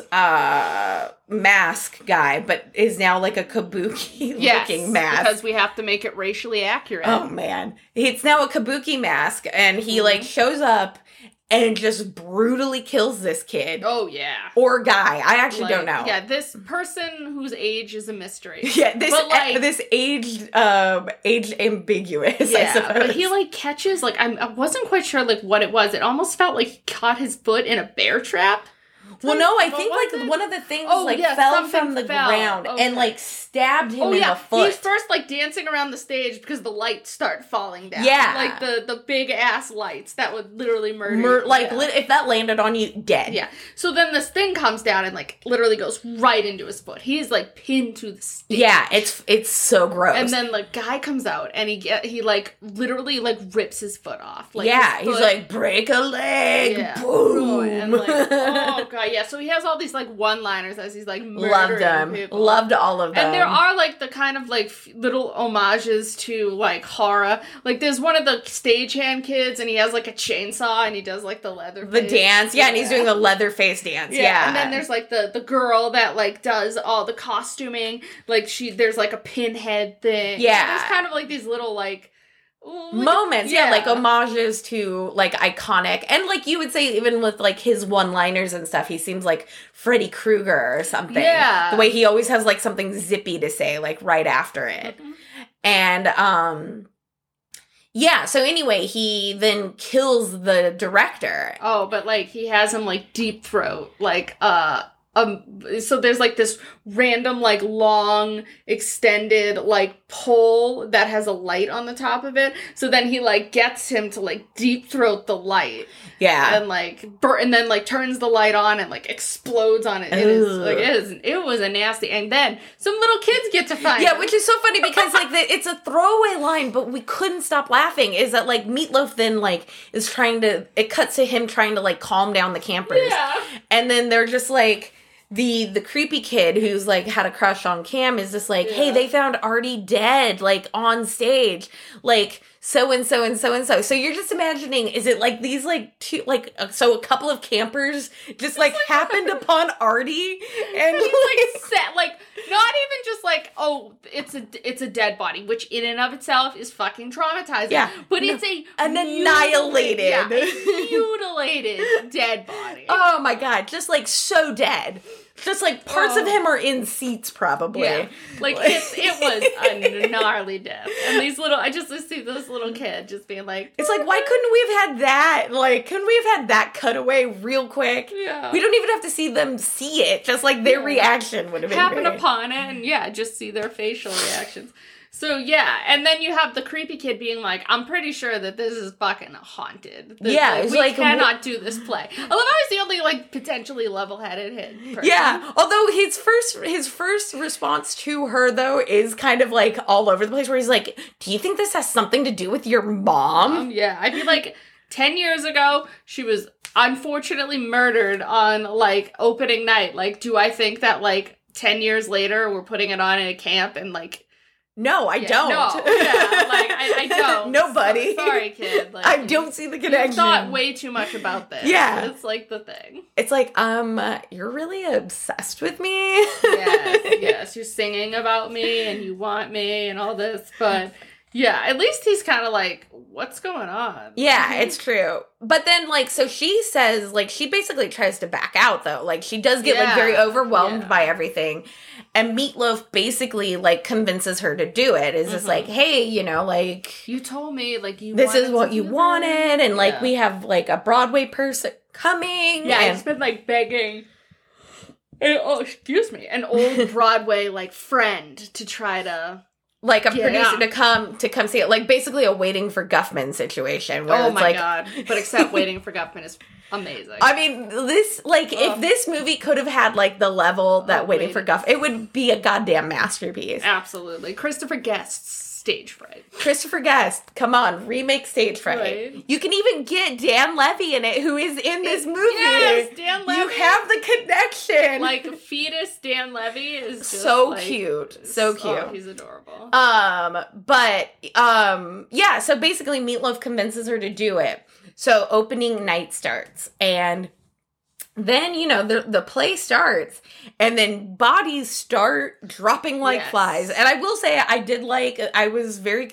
uh mask guy, but is now like a kabuki yes, looking mask. Because we have to make it racially accurate. Oh man. It's now a kabuki mask, and he mm-hmm. like shows up and just brutally kills this kid. Oh, yeah. Or guy. I actually like, don't know. Yeah, this person whose age is a mystery. Yeah, this but, like, uh, this age, um, age ambiguous, yeah, I suppose. But he, like, catches, like, I'm, I wasn't quite sure, like, what it was. It almost felt like he caught his foot in a bear trap. Well, no, I think, like, it? one of the things, oh, like, yeah, fell from the fell. ground okay. and, like, stabbed him oh, in yeah. the foot. He's first, like, dancing around the stage because the lights start falling down. Yeah. Like, the, the big-ass lights that would literally murder Mur- you. Like, yeah. lit- if that landed on you, dead. Yeah. So then this thing comes down and, like, literally goes right into his foot. He's, like, pinned to the stage. Yeah, it's it's so gross. And then the guy comes out and he, get he like, literally, like, rips his foot off. Like, yeah, he's like, break a leg, yeah. boom. And, like, oh, God, yeah. So he has all these, like, one-liners as he's, like, murdering Loved them. people. Loved all of them. And there are, like, the kind of, like, f- little homages to, like, horror. Like, there's one of the stagehand kids, and he has, like, a chainsaw, and he does, like, the leather The face. dance, yeah, yeah, and he's doing the leather face dance, yeah. yeah. And then there's, like, the, the girl that, like, does all the costuming. Like, she, there's, like, a pinhead thing. Yeah. There's kind of, like, these little, like... Like, moments, yeah. yeah, like homages to like iconic, and like you would say, even with like his one-liners and stuff, he seems like Freddy Krueger or something. Yeah, the way he always has like something zippy to say, like right after it, mm-hmm. and um, yeah. So anyway, he then kills the director. Oh, but like he has him like deep throat, like uh. Um, so there's, like, this random, like, long, extended, like, pole that has a light on the top of it. So then he, like, gets him to, like, deep throat the light. Yeah. And, like, bur- and then, like, turns the light on and, like, explodes on it. It is, like, it is, it was a nasty, and then some little kids get to find Yeah, him. which is so funny because, like, the, it's a throwaway line, but we couldn't stop laughing, is that, like, Meatloaf then, like, is trying to, it cuts to him trying to, like, calm down the campers. Yeah. And then they're just, like... the the creepy kid who's like had a crush on Cam is just like, yeah. hey, they found Artie dead, like on stage, like so and so and so and so. So you're just imagining, is it like these like two like uh, so a couple of campers just like, like happened upon Artie and, and he's like set like not even just like, oh, it's a it's a dead body, which in and of itself is fucking traumatizing. Yeah, but no, it's a an annihilated, yeah, a mutilated dead body. Oh my god, just like so dead. Just like parts oh. of him are in seats, probably. Yeah. Like, it's, it was a gnarly death. And these little, I just see this little kid just being like, it's like, why couldn't we have had that? Like, couldn't we have had that cutaway real quick? Yeah. We don't even have to see them see it. Just like their yeah. reaction would have been happen great. upon it, and yeah, just see their facial reactions. So, yeah, and then you have the creepy kid being like, I'm pretty sure that this is fucking haunted. That, yeah, like, it's we like... cannot wh- do this play. I love how he's the only, like, potentially level-headed hit person. Yeah, although his first his first response to her, though, is kind of, like, all over the place, where he's like, do you think this has something to do with your mom? Um, yeah, I feel like ten years ago, she was unfortunately murdered on, like, opening night. Like, do I think that, like, ten years later, we're putting it on in a camp and, like... No, I yeah, don't. No, yeah, like, I, I don't. Nobody. So, sorry, kid. Like, I don't see the connection. You thought way too much about this. Yeah. It's like the thing. It's like, um, uh, you're really obsessed with me? Yes, yes. You're singing about me and you want me and all this, but... Yeah, at least he's kind of like, what's going on? Yeah, it's true. But then, like, so she says, like, she basically tries to back out, though. Like, she does get, yeah. like, very overwhelmed yeah. by everything. And Meatloaf basically, like, convinces her to do it. Is mm-hmm. just like, hey, you know, like... You told me, like, you This is what you that. wanted. And, like, yeah. we have, like, a Broadway person coming. Yeah, and- it's been, like, begging... And, oh, excuse me. An old Broadway, like, friend to try to... Like a yeah, producer yeah. to come to come see it, like basically a Waiting for Guffman situation. Where oh it's my like, god! But except Waiting for Guffman is amazing. I mean, this like oh. if this movie could have had like the level that oh, Waiting wait. for Guff, it would be a goddamn masterpiece. Absolutely, Christopher Guest's Stage Fright. Christopher Guest, come on, remake Stage Fright. Right. You can even get Dan Levy in it, who is in this movie. Yes, Dan Levy. You have the connection. Like fetus Dan Levy is just so like, cute, so cute. Oh, he's adorable. Um, but um, yeah. So basically, Meatloaf convinces her to do it. So opening night starts, and then, you know, the the play starts, and then bodies start dropping like yes. flies. And I will say, I did like, I was very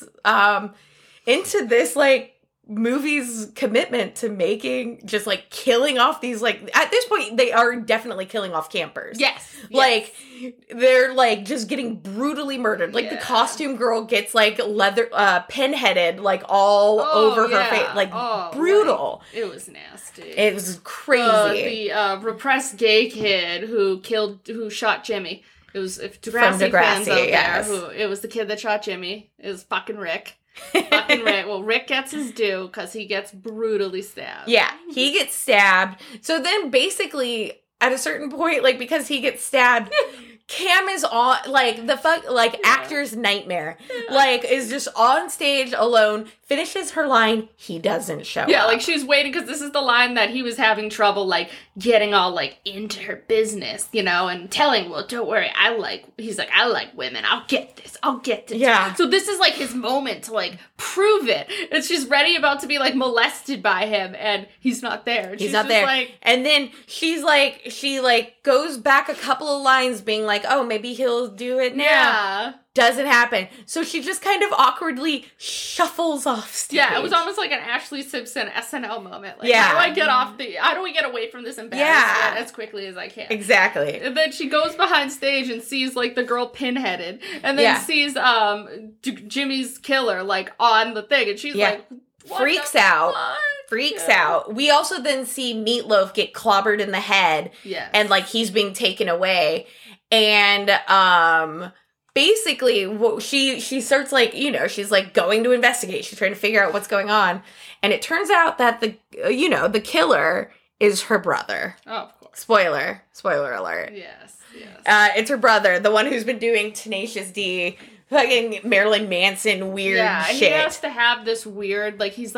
um into this, like, movie's commitment to making, just, like, killing off these, like, at this point, they are definitely killing off campers. Yes. Like, yes. they're, like, just getting brutally murdered. Like, yeah. the costume girl gets, like, leather, uh, pinheaded, like, all oh, over yeah. her face. Like, oh, brutal. Like, it was nasty. It was crazy. Uh, the uh, repressed gay kid who killed, who shot Jimmy. It was, if Degrassi, Degrassi fans out yes. there, who, it was the kid that shot Jimmy. It was fucking Rick. Fucking Rick. Well, Rick gets his due because he gets brutally stabbed. Yeah, he gets stabbed. So then basically, at a certain point, like, because he gets stabbed, Cam is on, like, the fuck, like, yeah. actor's nightmare. Yeah. Like, is just on stage alone, finishes her line, he doesn't show yeah, up. like, she's waiting, because this is the line that he was having trouble, like, getting all, like, into her business, you know, and telling, well, don't worry, I like, he's like, I like women, I'll get this, I'll get this. Yeah. So this is, like, his moment to, like, prove it. And she's ready about to be, like, molested by him, and he's not there. And he's she's not just there. Like, and then she's, like, she, like, goes back a couple of lines being like, oh, maybe he'll do it now. Yeah. Doesn't happen. So she just kind of awkwardly shuffles off stage. Yeah, it was almost like an Ashley Simpson S N L moment. Like, yeah. how do I get off the, how do we get away from this embarrassment yeah. as quickly as I can? Exactly. And then she goes behind stage and sees, like, the girl pinheaded. And then yeah. sees um J- Jimmy's killer, like, on the thing. And she's yeah. like, what freaks out. fuck? Freaks yeah. out. We also then see Meatloaf get clobbered in the head. Yes. And, like, he's being taken away. And, um... basically, she she starts, like, you know, she's, like, going to investigate. She's trying to figure out what's going on. And it turns out that the, you know, the killer is her brother. Oh, of course. Spoiler. Spoiler alert. Yes, yes. Uh, it's her brother, the one who's been doing Tenacious D, fucking Marilyn Manson weird yeah, and shit. he has to have this weird, like, he's, like,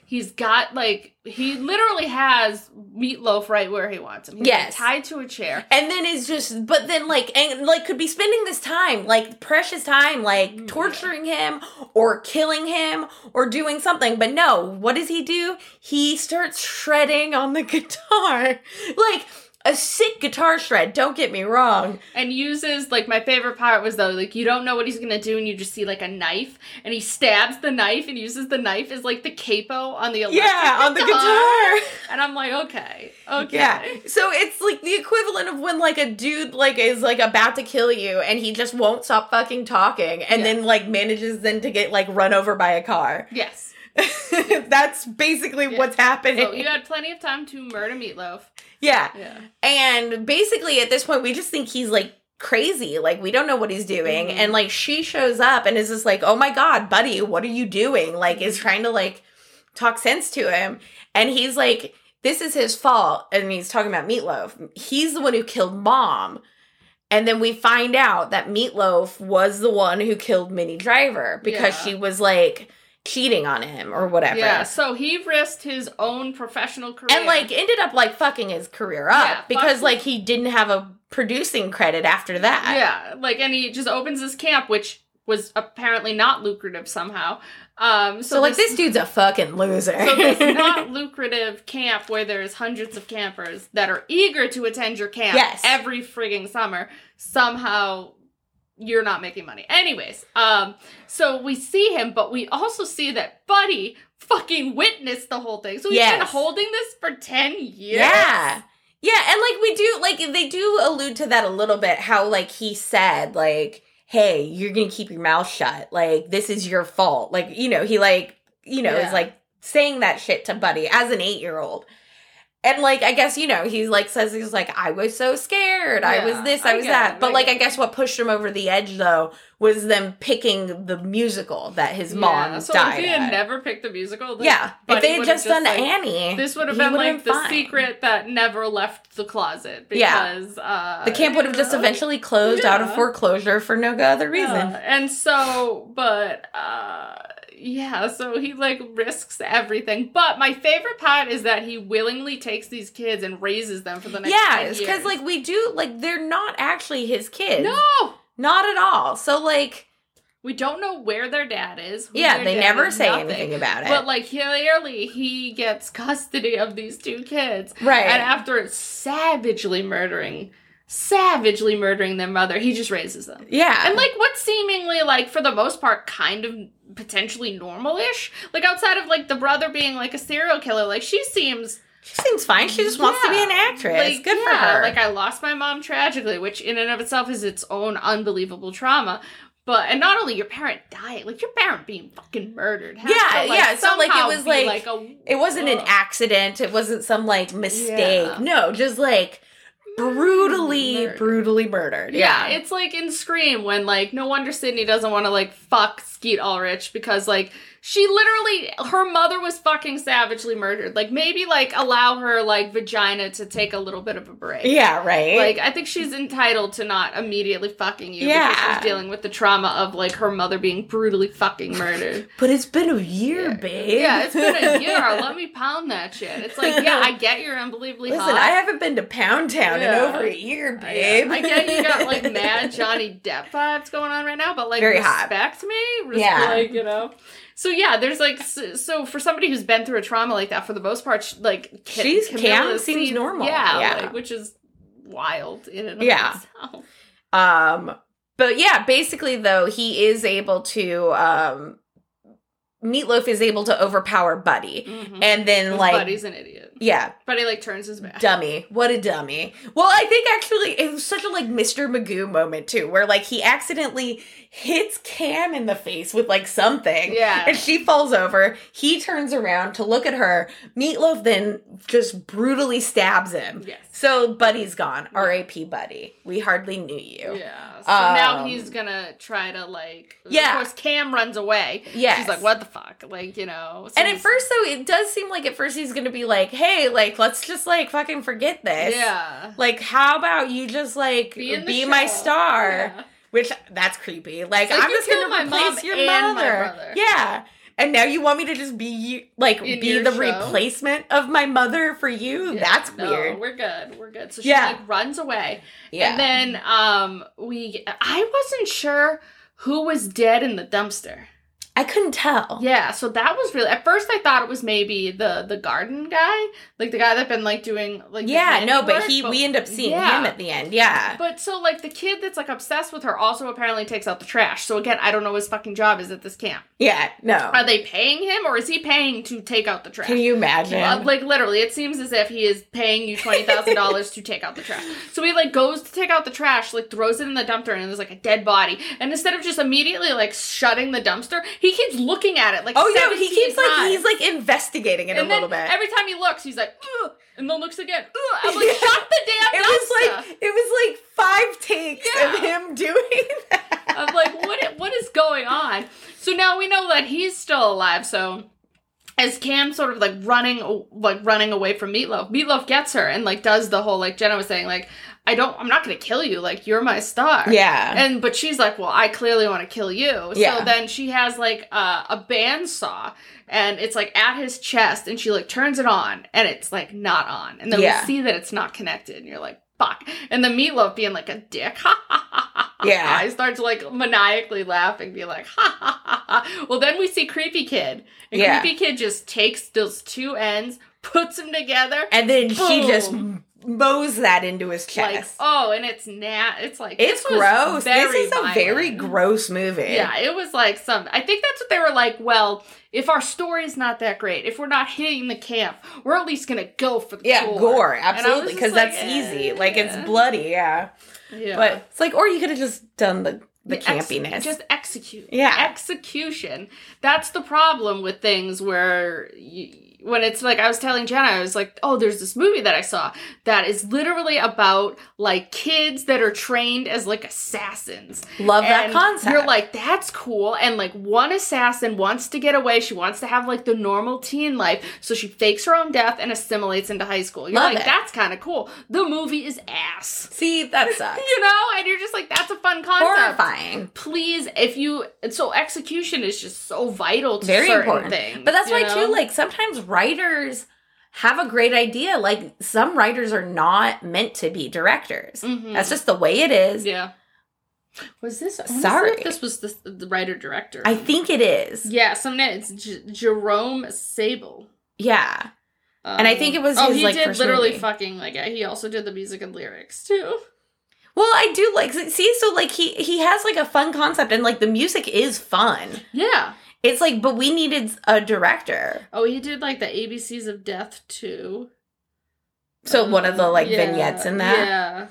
He's got, like, he literally has Meatloaf right where he wants him. He's yes. like, tied to a chair. And then is just, but then, like, and, like, could be spending this time, like, precious time, like, mm, torturing him or killing him or doing something. But no, what does he do? He starts shredding on the guitar. Like, a sick guitar shred, don't get me wrong. And uses, like, my favorite part was, though, like, you don't know what he's gonna do, and you just see, like, a knife, and he stabs the knife and uses the knife as, like, the capo on the electric yeah, guitar. on the guitar. And I'm like, okay, okay. Yeah, so it's, like, the equivalent of when, like, a dude, like, is, like, about to kill you, and he just won't stop fucking talking, and yeah. then, like, manages then to get, like, run over by a car. Yes. That's basically yeah. what's happening. So you had plenty of time to murder Meatloaf. Yeah. Yeah. And basically at this point we just think he's like crazy. Like we don't know what he's doing. Mm-hmm. And like she shows up and is just like, oh my God, buddy, what are you doing? Like is trying to like talk sense to him. And he's like, this is his fault. And he's talking about Meatloaf. He's the one who killed Mom. And then we find out that Meatloaf was the one who killed Minnie Driver because yeah. she was like cheating on him or whatever. Yeah, so he risked his own professional career. And, like, ended up, like, fucking his career up. Yeah, because, like, he didn't have a producing credit after that. Yeah, like, and he just opens his camp, which was apparently not lucrative somehow. Um, so, so like, this, this dude's a fucking loser. So this not lucrative camp where there's hundreds of campers that are eager to attend your camp yes. every frigging summer, somehow you're not making money. Anyways, um, so we see him, but we also see that Buddy fucking witnessed the whole thing. So he's yes. been holding this for ten years. Yeah. Yeah, and, like, we do, like, they do allude to that a little bit, how, like, he said, like, hey, you're gonna keep your mouth shut. Like, this is your fault. Like, you know, he, like, you know, yeah. is, like, saying that shit to Buddy as an eight-year-old. And, like, I guess, you know, he's, like, says, he's, like, I was so scared. Yeah, I was this, I, I was that. It, but, I like, I guess what pushed him over the edge, though, was them picking the musical that his yeah, mom so died if he had at. never picked the musical, this, yeah, if they had just done like, Annie, this would have been, like, the fine. secret that never left the closet. Because, yeah. uh... the camp would have just eventually closed yeah. out of foreclosure for no other reason. Yeah. And so, but, uh... yeah, so he, like, risks everything. But my favorite part is that he willingly takes these kids and raises them for the next yeah, ten years. Yeah, because, like, we do, like, they're not actually his kids. No! Not at all. So, like... we don't know where their dad is. Yeah, they never is, say nothing. anything about it. But, like, clearly he gets custody of these two kids. Right. And after savagely murdering... savagely murdering their mother, he just raises them. Yeah. And, like, what's seemingly, like, for the most part, kind of potentially normal-ish. Like, outside of, like, the brother being, like, a serial killer, like, she seems... she seems fine. She just yeah. wants to be an actress. Like, good yeah, for her. Like, I lost my mom tragically, which in and of itself is its own unbelievable trauma. But, and not only your parent dying, like, your parent being fucking murdered. Yeah, to, like, yeah. So, like, it was, like, like a, it wasn't ugh. an accident. It wasn't some, like, mistake. Yeah. No, just, like... brutally, murdered. brutally murdered. Yeah. yeah, it's like in Scream when, like, no wonder Sydney doesn't want to, like, fuck Skeet Ulrich because, like, she literally, her mother was fucking savagely murdered. Like, maybe, like, allow her, like, vagina to take a little bit of a break. Yeah, right. Like, I think she's entitled to not immediately fucking you yeah. because she's dealing with the trauma of, like, her mother being brutally fucking murdered. But it's been a year, yeah. babe. Yeah, it's been a year. Let me pound that shit. It's like, yeah, I get you're unbelievably Listen, hot. I haven't been to Pound Town yeah. in over a year, babe. I, I get you got, like, mad Johnny Depp vibes going on right now, but, like, very respect hot. me. Res- yeah. Like, you know. So, yeah, there's, like, so for somebody who's been through a trauma like that, for the most part, like, she's Cam seems normal. Yeah, yeah. Like, which is wild in and of yeah. itself. Um, but, yeah, basically, though, he is able to, um, Meatloaf is able to overpower Buddy. Mm-hmm. And then, like... Buddy's an idiot. Yeah. Buddy, like, turns his back. Dummy. What a dummy. Well, I think, actually, it was such a, like, Mister Magoo moment, too, where, like, he accidentally hits Cam in the face with, like, something. Yeah. And she falls over. He turns around to look at her. Meatloaf then just brutally stabs him. Yes. So, Buddy's gone. R I P Buddy. We hardly knew you. Yeah. So um, now he's gonna try to, like... Yeah. Of course, Cam runs away. Yes. She's like, what the fuck? Like, you know... So and at first, though, it does seem like at first he's gonna be like, hey, like, let's just, like, fucking forget this. Yeah. Like, how about you just, like, be, be my star? Yeah. Which, that's creepy. Like, like I'm just gonna my replace mom your and mother. My brother. Yeah. And now you want me to just be, like, In be your the show? replacement of my mother for you? Yeah, That's no, weird. we're good. We're good. So she, Yeah. like, runs away. Yeah. And then, um, we, I wasn't sure who was dead in the dumpster. I couldn't tell. Yeah, so that was really, at first I thought it was maybe the the garden guy, like the guy that been like doing like the Yeah, no, but handiwork, he we end up seeing yeah. him at the end. Yeah. But so like the kid that's like obsessed with her also apparently takes out the trash. So again, I don't know what his fucking job is at this camp. Yeah, no. Are they paying him or is he paying to take out the trash? Can you imagine? Uh, like literally, it seems as if he is paying you twenty thousand dollars to take out the trash. So he like goes to take out the trash, like throws it in the dumpster, and there's like a dead body. And instead of just immediately like shutting the dumpster, he keeps looking at it like Oh no, he seventeen keeps like times. he's like investigating it And a then little bit. every time he looks, he's like, ugh, and then looks again. Ugh. I'm like, shut the damn It was dumpster. like it was like five takes Yeah. of him doing that. I'm like, what? What is going on? So now we know that he's still alive. So as Cam's sort of like running, like running away from Meatloaf, Meatloaf gets her and like does the whole like Jenna was saying like, I don't, I'm not going to kill you. Like you're my star. Yeah. And but she's like, well, I clearly want to kill you. Yeah. So then she has like uh, a bandsaw. And it's like at his chest, and she like turns it on, and it's like not on. And then Yeah. we see that it's not connected, and you're like, fuck. And the Meatloaf being like a dick, ha ha ha ha. Yeah. I starts like maniacally laughing, be like, ha ha ha ha. Well, then we see Creepy Kid, and Yeah. Creepy Kid just takes those two ends, puts them together, And then she Boom. just mows that into his chest. like, oh, and it's nat. It's like it's this was gross. This very is a very violent. gross movie. Yeah, it was like some. I think that's what they were like. Well, if our story's not that great, if we're not hitting the camp, we're at least gonna go for the Yeah, gore. gore, And I was absolutely, just because like, that's eh, easy. Like it's yeah. bloody, yeah. Yeah. But it's like, or you could have just done the the Ex- campiness. just execute. Yeah. Execution. That's the problem with things where you, when it's like, I was telling Jenna, I was like, oh, there's this movie that I saw that is literally about like kids that are trained as like assassins. Love that And concept. You're like, that's cool. And like one assassin wants to get away. She wants to have like the normal teen life. So she fakes her own death and assimilates into high school. You're Love like, it. that's kind of cool. The movie is ass. See, that sucks. You know? And you're just like, that's a fun concept. Horrifying. Please, if you, so execution is just so vital to Very certain important. things. But that's you why know? too, like sometimes writers have a great idea. Like some writers are not meant to be directors. Mhm. That's just the way it is. Yeah. Was this, I wanna see Sorry. if this was the, the writer-director. I think it is. Yeah, some it's J- Jerome Sable. Yeah. And I think it was oh, his, he like, did first literally movie. fucking, like, he also did the music and lyrics, too. Well, I do like see so like he he has like a fun concept and like the music is fun. Yeah. It's like but we needed a director. Oh, he did, like, the A B Cs of Death, too. So Um, one of the like yeah, vignettes in that. Yeah.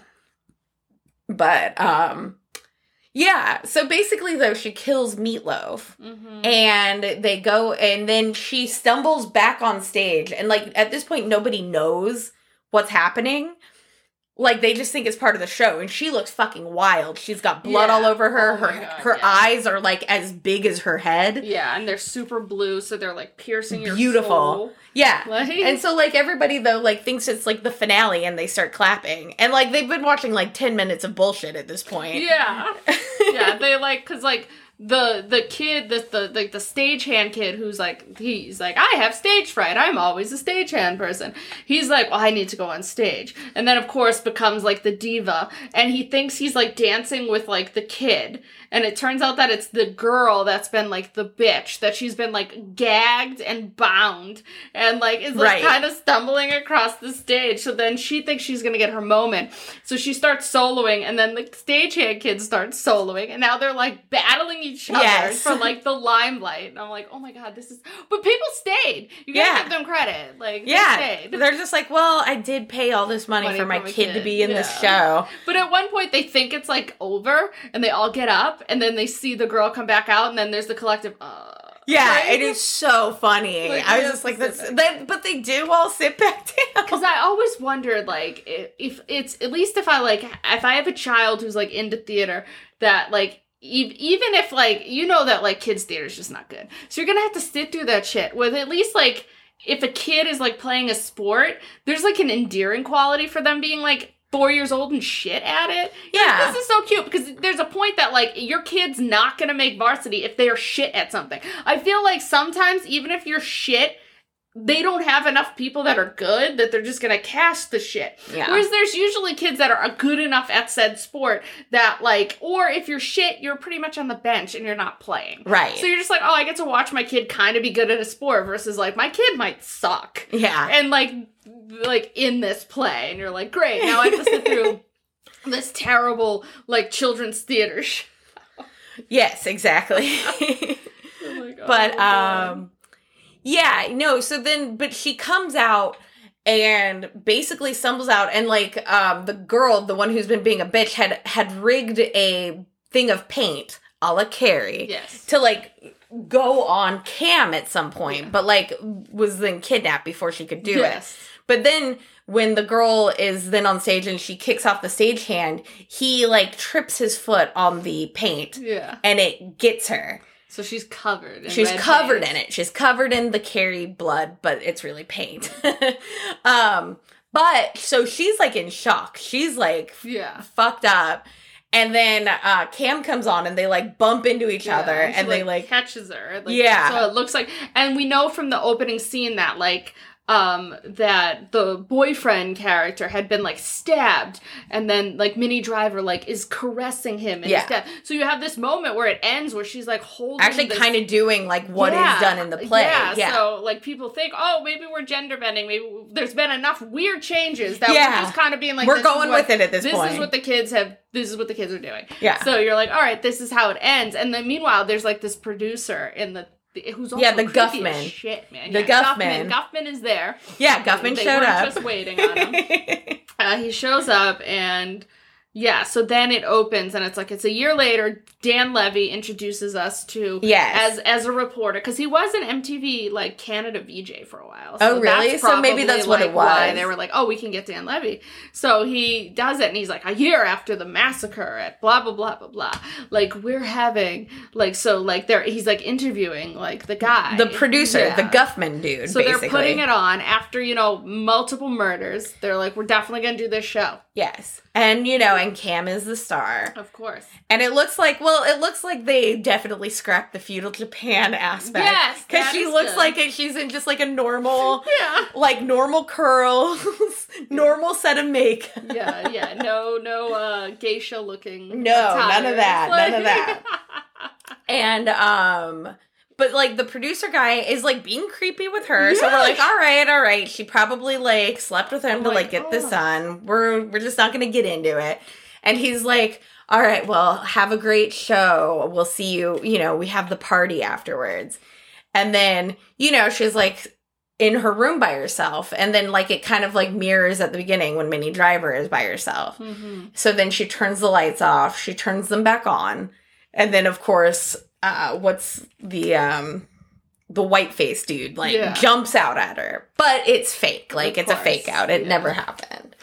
But um yeah, so basically though she kills Meatloaf Mm-hmm. and they go and then she stumbles back on stage and like at this point nobody knows what's happening. Like they just think it's part of the show and she looks fucking wild. She's got blood Yeah. all over her. Oh her my God, her yeah. eyes are like as big as her head. Yeah, and they're super blue, so they're, like, piercing your Beautiful. soul. Yeah. Like, And so, like, everybody, though, like, thinks it's, like, the finale and they start clapping. And, like, they've been watching, like, ten minutes of bullshit at this point. yeah. Yeah, they, like, because, like, the the kid, the, the, like, the stagehand kid who's, like, he's like, I have stage fright. I'm always a stagehand person. He's like, well, I need to go on stage. And then, of course, becomes, like, the diva. And he thinks he's, like, dancing with, like, the kid. And it turns out that it's the girl that's been, like, the bitch. That she's been, like, gagged and bound. And, like, is, like, Right. kind of stumbling across the stage. So then she thinks she's gonna get her moment. So she starts soloing. And then the stagehand kids start soloing. And now they're, like, battling each other Yes. for, like, the limelight. And I'm like, oh my god, this is... But people stayed. You gotta Yeah. give them credit. Like, they Yeah. stayed. They're just like, well, I did pay all this money, Money for my from a kid, to kid, be in this yeah. show. But at one point, they think it's, like, over, and they all get up, and then they see the girl come back out, and then there's the collective, uh... Yeah, right? it is so funny. Like, I was they just like, have to that's... sit They, but they do all sit back down. Because I always wondered, like, if, if it's... At least if I, like... If I have a child who's, like, into theater, that, like... E- even if, like... You know that, like, kids' theater is just not good. So you're gonna have to sit through that shit with at least, like... If a kid is, like, playing a sport, there's, like, an endearing quality for them being, like... four years old and shit at it. Yeah. Like, this is so cute because there's a point that, like, your kid's not going to make varsity if they're shit at something. I feel like sometimes, even if you're shit, they don't have enough people that are good that they're just going to cast the shit. Yeah. Whereas there's usually kids that are good enough at said sport that, like, or if you're shit, you're pretty much on the bench and you're not playing. Right. So you're just like, oh, I get to watch my kid kind of be good at a sport versus, like, my kid might suck. Yeah. And, like, like in this play. And you're like, great, now I have to sit through this terrible, like, children's theater show. Yes, exactly. Oh my God. But, Oh my um... yeah, no, so then, but she comes out and basically stumbles out and, like, um, the girl, the one who's been being a bitch, had, had rigged a thing of paint, a la Carrie, yes. to, like, go on Cam at some point, yeah. but, like, was then kidnapped before she could do yes. it. But then, when the girl is then on stage and she kicks off the stagehand, he, like, trips his foot on the paint, yeah. and it gets her. So she's covered in She's red covered paint. in it. She's covered in the Carrie blood, but it's really paint. um, but, so she's, like, in shock. She's, like, yeah. fucked up. And then uh, Cam comes on and they, like, bump into each yeah, other. and, she, and they, like... catches her. Like, yeah. So it looks like... And we know from the opening scene that, like... um, that the boyfriend character had been, like, stabbed, and then, like, Minnie Driver, like, is caressing him and yeah. his death. So you have this moment where it ends where she's, like, holding Actually this... kind of doing, like, what yeah. is done in the play. Yeah, yeah, so, like, people think, oh, maybe we're gender bending, maybe there's been enough weird changes that yeah. we're just kind of being like, we're this going is what, with it at this, this point. This is what the kids have, this is what the kids are doing. Yeah. So you're like, all right, this is how it ends. And then meanwhile, there's, like, this producer in the who's also yeah, the creepy Guffman. As shit, man. The yeah, Guffman. Guffman. Guffman is there. Yeah, Guffman they showed weren't up. Just waiting on him. uh, he shows up and yeah, so then it opens and it's like it's a year later. Dan Levy introduces us to yes. as as a reporter because he was an M T V like Canada V J for a while. So oh really? So maybe that's what like it was. Why they were like, oh, we can get Dan Levy. So he does it and he's like, a year after the massacre at blah blah blah blah blah. Like we're having like so like they're he's like interviewing like the guy, the producer, yeah. the Guffman dude. So basically. They're putting it on after you know multiple murders. They're like, we're definitely gonna do this show. Yes, and you know, and Cam is the star, of course. And it looks like well, it looks like they definitely scrapped the feudal Japan aspect. Yes, because she looks good. like it, she's in just like a normal, yeah, like normal curls, normal set of makeup. Yeah, yeah, no, no, uh, geisha looking. No, attire. none of that, like... none of that. And um. But, like, the producer guy is, like, being creepy with her. Yeah. So we're like, all right, all right. She probably, like, slept with him oh to, like, get God. this on. We're we're just not going to get into it. And he's like, all right, well, have a great show. We'll see you. You know, we have the party afterwards. And then, you know, she's, like, in her room by herself. And then, like, it kind of, like, mirrors at the beginning when Minnie Driver is by herself. Mm-hmm. So then she turns the lights off. She turns them back on. And then, of course... Uh, what's the um the white face dude like yeah. jumps out at her, but it's fake. Like of it's course. a fake out. It yeah. never happened,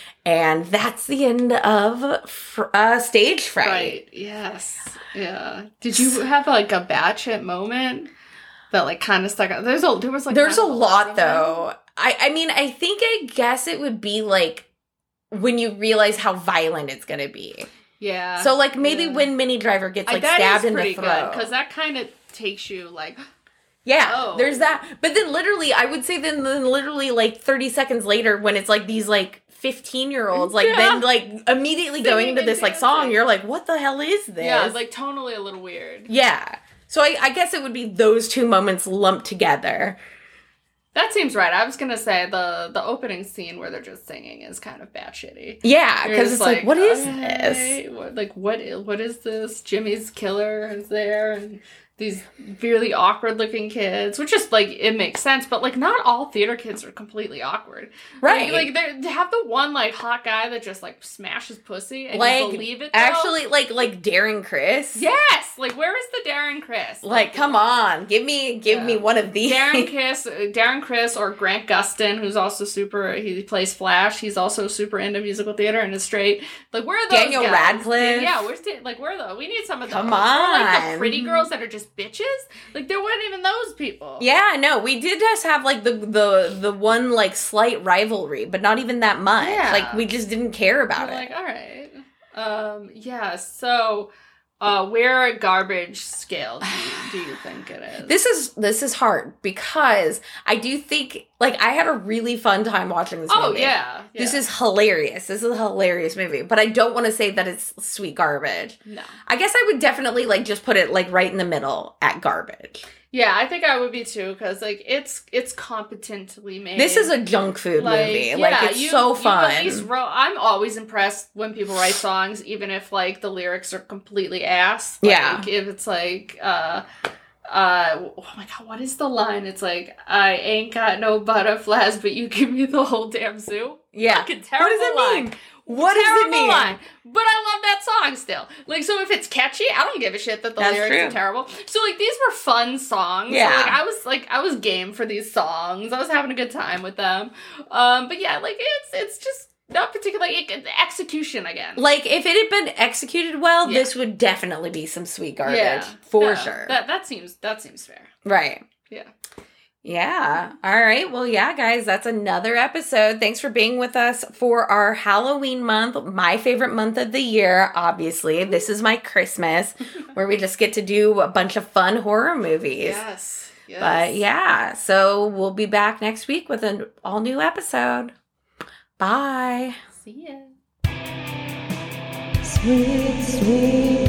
and that's the end of fr- uh, stage fright. Right. Yes. Yeah. Did you have like a Batshit moment that like kind of stuck out? There's a there was like there's a lot though. I I mean I think I guess it would be like when you realize how violent it's gonna be. Yeah. So, like, maybe yeah. when Minnie Driver gets, like, that stabbed is in the throat. Because that kind of takes you, like... Yeah, oh. there's that. But then literally, I would say then, then literally, like, thirty seconds later, when it's, like, these, like, fifteen-year-olds, like, yeah. then, like, immediately Singing going into this, like, song, you're like, what the hell is this? Yeah, it's, like, tonally a little weird. Yeah. So I, I guess it would be those two moments lumped together. That seems right. I was gonna say the the opening scene where they're just singing is kind of batshitty. Yeah, because it's like, like, what is okay, this? What, like, what? What is this? Jimmy's killer is there, and these really awkward looking kids, which is like it makes sense, but like not all theater kids are completely awkward, right? Like, like they have the one like hot guy that just like smashes pussy and like, you believe it. Though. Actually, like like Darren Criss. Yes, like where is the Darren Criss? Like, like come on, give me give yeah. me one of these. Darren Criss, Darren Criss, or Grant Gustin, who's also super. He plays Flash. He's also super into musical theater and is straight. Like where are those Daniel guys? Radcliffe? Yeah, where's the, like where are those? We need some of those. Come on, or, like the pretty girls that are just bitches. Like, there weren't even those people. Yeah, no, we did just have, like, the the the one, like, slight rivalry, but not even that much. Yeah. Like, we just didn't care about We're it. like, all right. Um, yeah, so... Uh, where garbage scale do you, do you think it is? This is this is hard because I do think, like, I had a really fun time watching this oh, movie. Oh, yeah, yeah. This is hilarious. This is a hilarious movie. But I don't want to say that it's sweet garbage. No. I guess I would definitely, like, just put it, like, right in the middle at garbage. Yeah, I think I would be too, because, like, it's it's competently made. This is a junk food like, movie. Yeah, like, it's you, so fun. You at least wrote, I'm always impressed when people write songs, even if, like, the lyrics are completely ass. Like, yeah. If it's, like, uh... Uh, oh my god, what is the line? It's like, I ain't got no butterflies, but you give me the whole damn zoo. Yeah. Fucking terrible what does it line. mean? What terrible does it mean? Line. But I love that song still. Like, so if it's catchy, I don't give a shit that the That's lyrics true. are terrible. So, like, these were fun songs. Yeah. So, like, I was, like, I was game for these songs. I was having a good time with them. Um, but yeah, like, it's, it's just not particularly, like, execution again. Like, if it had been executed well, Yeah. this would definitely be some sweet garbage. Yeah. For Yeah. sure. That, that seems, that seems fair. Right. Yeah. Yeah. All right. Well, yeah, guys, that's another episode. Thanks for being with us for our Halloween month, my favorite month of the year, obviously. This is my Christmas, where we just get to do a bunch of fun horror movies. Yes. Yes. But yeah, so we'll be back next week with an all new episode. Bye. See ya. Sweet, sweet